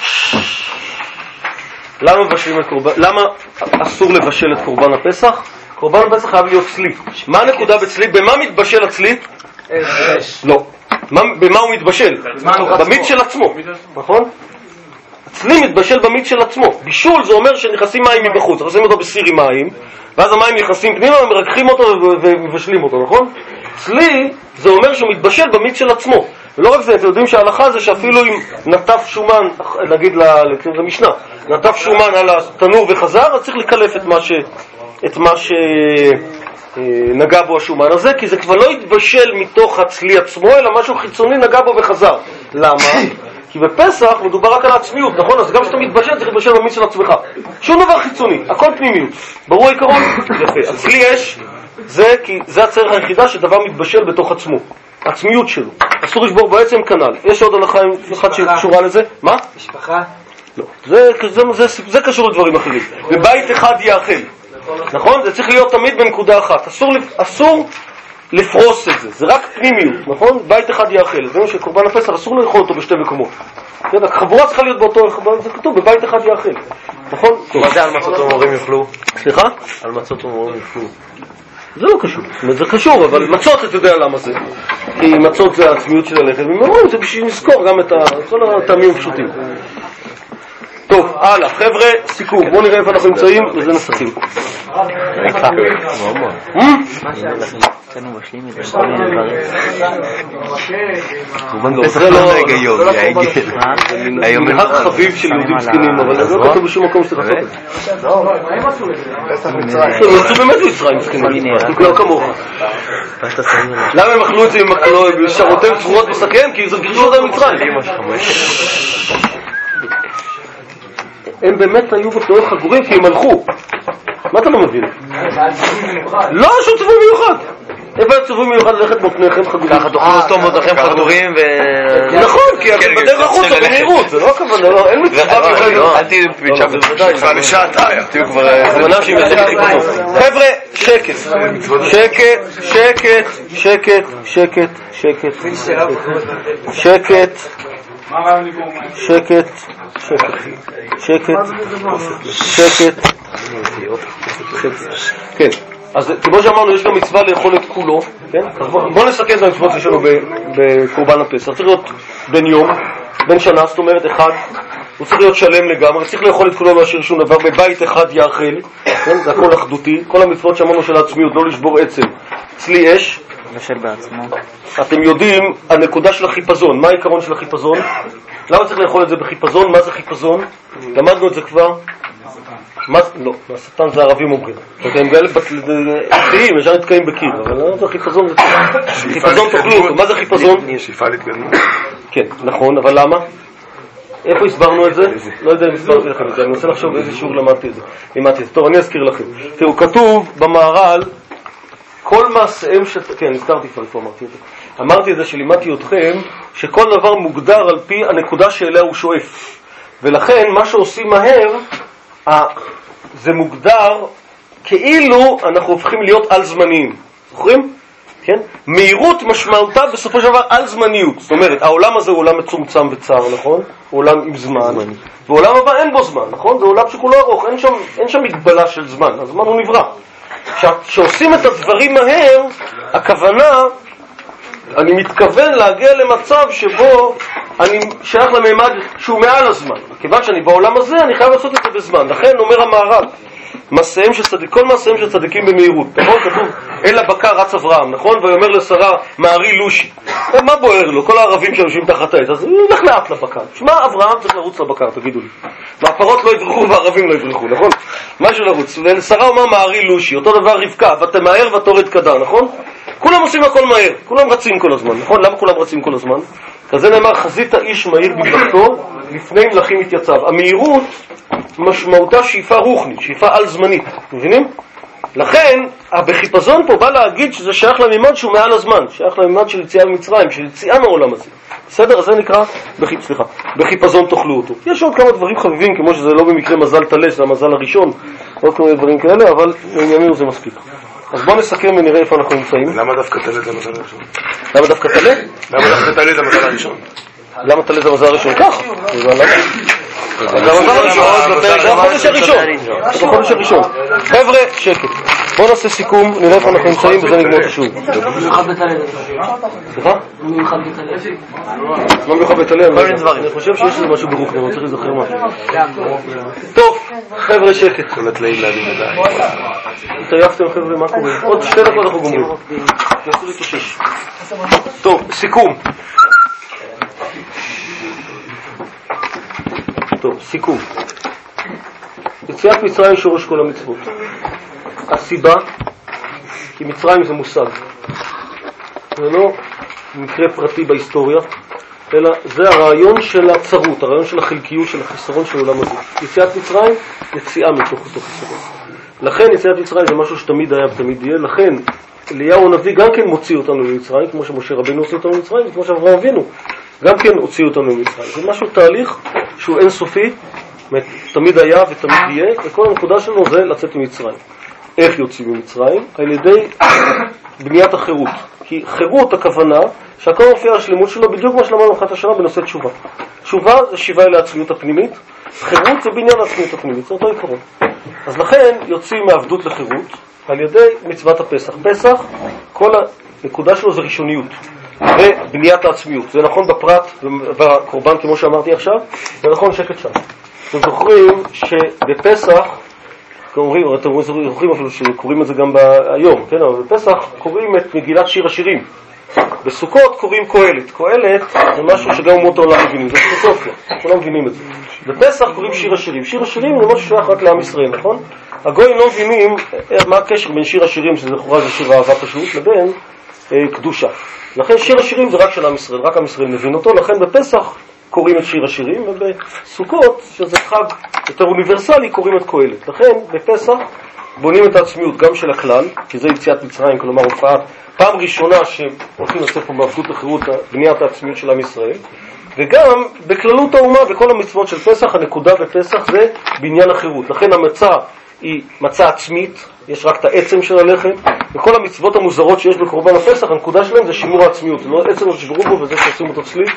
למה מבשלים את קורבן? למה אסור לבשל את קורבן הפסח? קורבן הפסח חייב להיות צלי. מה הנקודה בצלי? במה מתבשל הצלי? לא. במה הוא מתבשל? במיץ של עצמו, נכון? הצלי מתבשל במיץ של עצמו. בישול זה אומר שנכנסים מים מבחוץ, נכנסים אותו בסיר עם מים, ואז המים נכנסים פנימה ומרככים אותו ומבשלים אותו, נכון? צלי זה אומר שהוא מתבשל במיץ של עצמו. ולא רק זה, אתם יודעים שההלכה זה שאפילו אם נטף שומן, נגיד למשנה, נטף שומן על התנור וחזר, אז צריך לקלף את מה שנגע בו השומן הזה, כי זה כבר לא התבשל מתוך הצלי עצמו, אלא משהו חיצוני נגע בו וחזר. למה? כי בפסח מדובר רק על העצמיות, נכון? אז גם כשאתה מתבשל צריך להתבשל במיץ של עצמך. שום דבר חיצוני, הכל פנימיות. ברור העיקרון? יפה. הצלי אש זה הצרך היחידה שדבר מתבשל בתוך עצמו. עצמיות שלו. אסור לשבור בעצם כנ"ל. יש עוד הלכה אחת שקשורה לזה? מה? משפחה? לא. זה קשור לדברים אחרים. בבית אחד יאכל. נכון? זה צריך להיות תמיד בנקודה אחת. אסור לפרוס את זה. זה רק פנימיות, נכון? בית אחד יאכל. זה אומר שקורבן הפסח אסור לאכול אותו בשתי מקומות. החבורה צריכה להיות באותו, זה כתוב, בבית אחד יאכל. נכון? מה זה על מצות ומורים יאכלו? סליחה? על מצות ומורים יאכלו. זה לא קשור, זאת אומרת, זה קשור, אבל מצות אתה יודע למה זה. כי מצות זה העצמיות של הלחם, ומאמרים זה בשביל לזכור גם את כל הטעמים הפשוטים. טוב, הלאה, חבר'ה, סיכום, בואו נראה איפה אנחנו נמצאים, וזה נסכים. אצלנו משלים את זה, כל מיני דברים. זה לא היגיון, זה מנהג חביב של יהודים זקנים, אבל זה לא כתוב בשום מקום שצריך לעשות את זה. הם יצאו באמת מצרים זקנים, לא כמוך. למה הם אכלו את זה עם שרותיהם צפורות מסכם? כי זה גירשו אותם מצרים. הם באמת היו בתנועים חגורים כי הם הלכו. מה אתה לא מבין? לא, שום ציווי מיוחד. איפה היה ציווי מיוחד ללכת מותניכם חגורים? ככה תאכלו לסתום מותניכם חגורים ו... נכון, כי אתם בדרך החוצה במהירות, זה לא הכוונה, אין מצווה מיוחדת. אל תהיו פיצ'ה בוודאי. כבר לשעתיים. תהיו כבר... הכוונה שהיא מלכת חיפוטו. חבר'ה, שקט. שקט. כן, אז כמו שאמרנו יש גם מצווה לאכול את כולו, כן? בואו נסכם את המצוות שלנו בקורבן הפסח. צריך להיות בן יום, בן שנה, זאת אומרת אחד, הוא צריך להיות שלם לגמרי, צריך לאכול את כולו, לא להשאיר שום דבר, בבית אחד יאכל, כן? זה הכל אחדותי, כל המצוות שאמרנו של העצמיות, לא לשבור עצם, צלי אש, לשל בעצמו. אתם יודעים, הנקודה של החיפזון, מה העיקרון של החיפזון? למה צריך לאכול את זה בחיפזון? מה זה חיפזון? למדנו את זה כבר. לא, השטן זה ערבים אומרים. הם כאלה בתליים, ישר נתקעים בקיר, אבל זה חיפזון. חיפזון תאכלו אותו, מה זה חיפזון? שאיפה להתגדלות. כן, נכון, אבל למה? איפה הסברנו את זה? לא יודע אם הסברתי לכם את זה, אני מנסה לחשוב באיזה שיעור למדתי את זה. טוב, אני אזכיר לכם. תראו, כתוב במהר"ל, כל מעשיהם כן, הזכרתי כבר איפה אמרתי את זה. אמרתי את זה שלימדתי אתכם, שכל דבר מוגדר על פי הנקודה שאליה הוא שואף. ולכן, מה שעושים מהר, זה מוגדר כאילו אנחנו הופכים להיות על זמניים. זוכרים? כן? מהירות משמעותה בסופו של דבר על זמניות. זאת אומרת, העולם הזה הוא עולם מצומצם וצר, נכון? הוא עולם עם זמן. ועולם הבא אין בו זמן, נכון? זה עולם שכולו ארוך, אין שם מגבלה של זמן. הזמן הוא נברא. כשעושים את הדברים מהר, הכוונה, אני מתכוון להגיע למצב שבו אני שייך לממד שהוא מעל הזמן. כיוון שאני בעולם הזה, אני חייב לעשות את זה בזמן. לכן אומר המהר"ל, כל מעשיהם של צדיקים במהירות. נכון? כתוב, אל הבקר רץ אברהם, נכון? ויאמר לשרה, מערי לושי. מה בוער לו? כל הערבים שיושבים תחת העץ. אז ילך לאט לבקר. שמע, אברהם צריך לרוץ לבקר, תגידו לי. והפרות לא יברחו והערבים לא יברחו, נכון? משהו לרוץ. ולשרה אומר מערי לושי. אותו דבר רבקה, ותמהר ותורד קדר, נכון? כולם עושים הכל מהר, כולם רצים כל הזמן, נכון? למה כולם רצים כל הזמן? כזה נאמר, חזית האיש מהיר במלאכתו, לפני מלכים יתייצב. המהירות משמעותה שאיפה רוחנית, שאיפה על זמנית, מבינים? לכן, בחיפזון פה בא להגיד שזה שייך למימד שהוא מעל הזמן, שייך למימד של יציאה ממצרים, של יציאה מעולם הזה. בסדר? אז זה נקרא, בחיפזון תאכלו אותו. יש עוד כמה דברים חביבים, כמו שזה לא במקרה מזל תלה, זה המזל הראשון, עוד כמה דברים כאלה, אבל לענייננו זה מספיק. אז בואו נסכם ונראה איפה אנחנו נמצאים. למה דווקא תלה זה המזל הראשון? למה דווקא תלה? למה דווקא תלה זה המזל הראשון? למה תלה זה המזל הראשון? כך. זה המזל הראשון, זה החודש הראשון. זה החודש הראשון. חבר'ה, שקט. בואו נעשה סיכום, נראה איפה אנחנו נמצאים וזה נגמור את השוב. סליחה? לא מיוחד בתלה. אני חושב שיש לזה משהו ברוך, אני רוצה להיזכר משהו. טוב, חבר'ה, שקט. כל התלאים להבין לדעת. התעייפתם חבר'ה, מה קורה? עוד 2 דקות אנחנו גומרים. תנסו להתאושש. טוב, סיכום. טוב, סיכום. יציאת מצרים שורש כל המצוות. הסיבה, כי מצרים זה מושג. זה לא מקרה פרטי בהיסטוריה, אלא זה הרעיון של הצרות, הרעיון של החלקיות, של החיסרון של העולם הזה. יציאת מצרים, יציאה מתוך אותו חיסרון. לכן יציאת מצרים זה משהו שתמיד היה ותמיד יהיה. לכן אליהו הנביא גם כן מוציא אותנו ממצרים, כמו שמשה רבנו הוציא אותנו ממצרים, וכמו שאברהם אבינו גם כן הוציא אותנו ממצרים. זה משהו, תהליך שהוא אינסופי, תמיד היה ותמיד יהיה, וכל הנקודה שלנו זה לצאת ממצרים. איך יוצאים ממצרים? על ידי בניית החירות. כי חירות הכוונה שהכל מופיע השלימות שלו בדיוק מה שלמדנו אחת השנה בנושא תשובה. תשובה זה שיבה אל העצמיות הפנימית, חירות זה בניין העצמיות הפנימית, זה אותו עיקרון. אז לכן יוצאים מעבדות לחירות על ידי מצוות הפסח. פסח, כל הנקודה שלו זה ראשוניות ובניית העצמיות. זה נכון בפרט ובקורבן כמו שאמרתי עכשיו, זה נכון שקט שם. אתם זוכרים שבפסח, אתם זוכרים אפילו שקוראים את זה גם היום, כן? אבל בפסח קוראים את מגילת שיר השירים. בסוכות קוראים קהלת. קהלת זה משהו שגם אומות העולם מבינים, זה פילוסופיה, כולם מבינים את זה. בפסח קוראים שיר השירים. שיר השירים זה משהו שייך רק לעם ישראל, נכון? הגויים לא מבינים מה הקשר בין שיר השירים, שזה לכאורה זה שיר אהבה פשוט, לבין קדושה. לכן שיר השירים זה רק של עם ישראל, רק עם ישראל מבין אותו, לכן בפסח קוראים את שיר השירים, ובסוכות, שזה חג יותר אוניברסלי, קוראים את קהלת. לכן בפסח בונים את העצמיות גם של הכלל, כי זה יציאת מצרים, כלומר הופעה פעם ראשונה שהולכים לצאת פה בעבדות לחירות, בניית העצמיות של עם ישראל, וגם בכללות האומה וכל המצוות של פסח, הנקודה בפסח זה בניין החירות. לכן המצה היא מצה עצמית, יש רק את העצם של הלחם, וכל המצוות המוזרות שיש בקורבן הפסח, הנקודה שלהם זה שימור העצמיות. זה לא עצם ששברו בו וזה שעושים אותו צליף,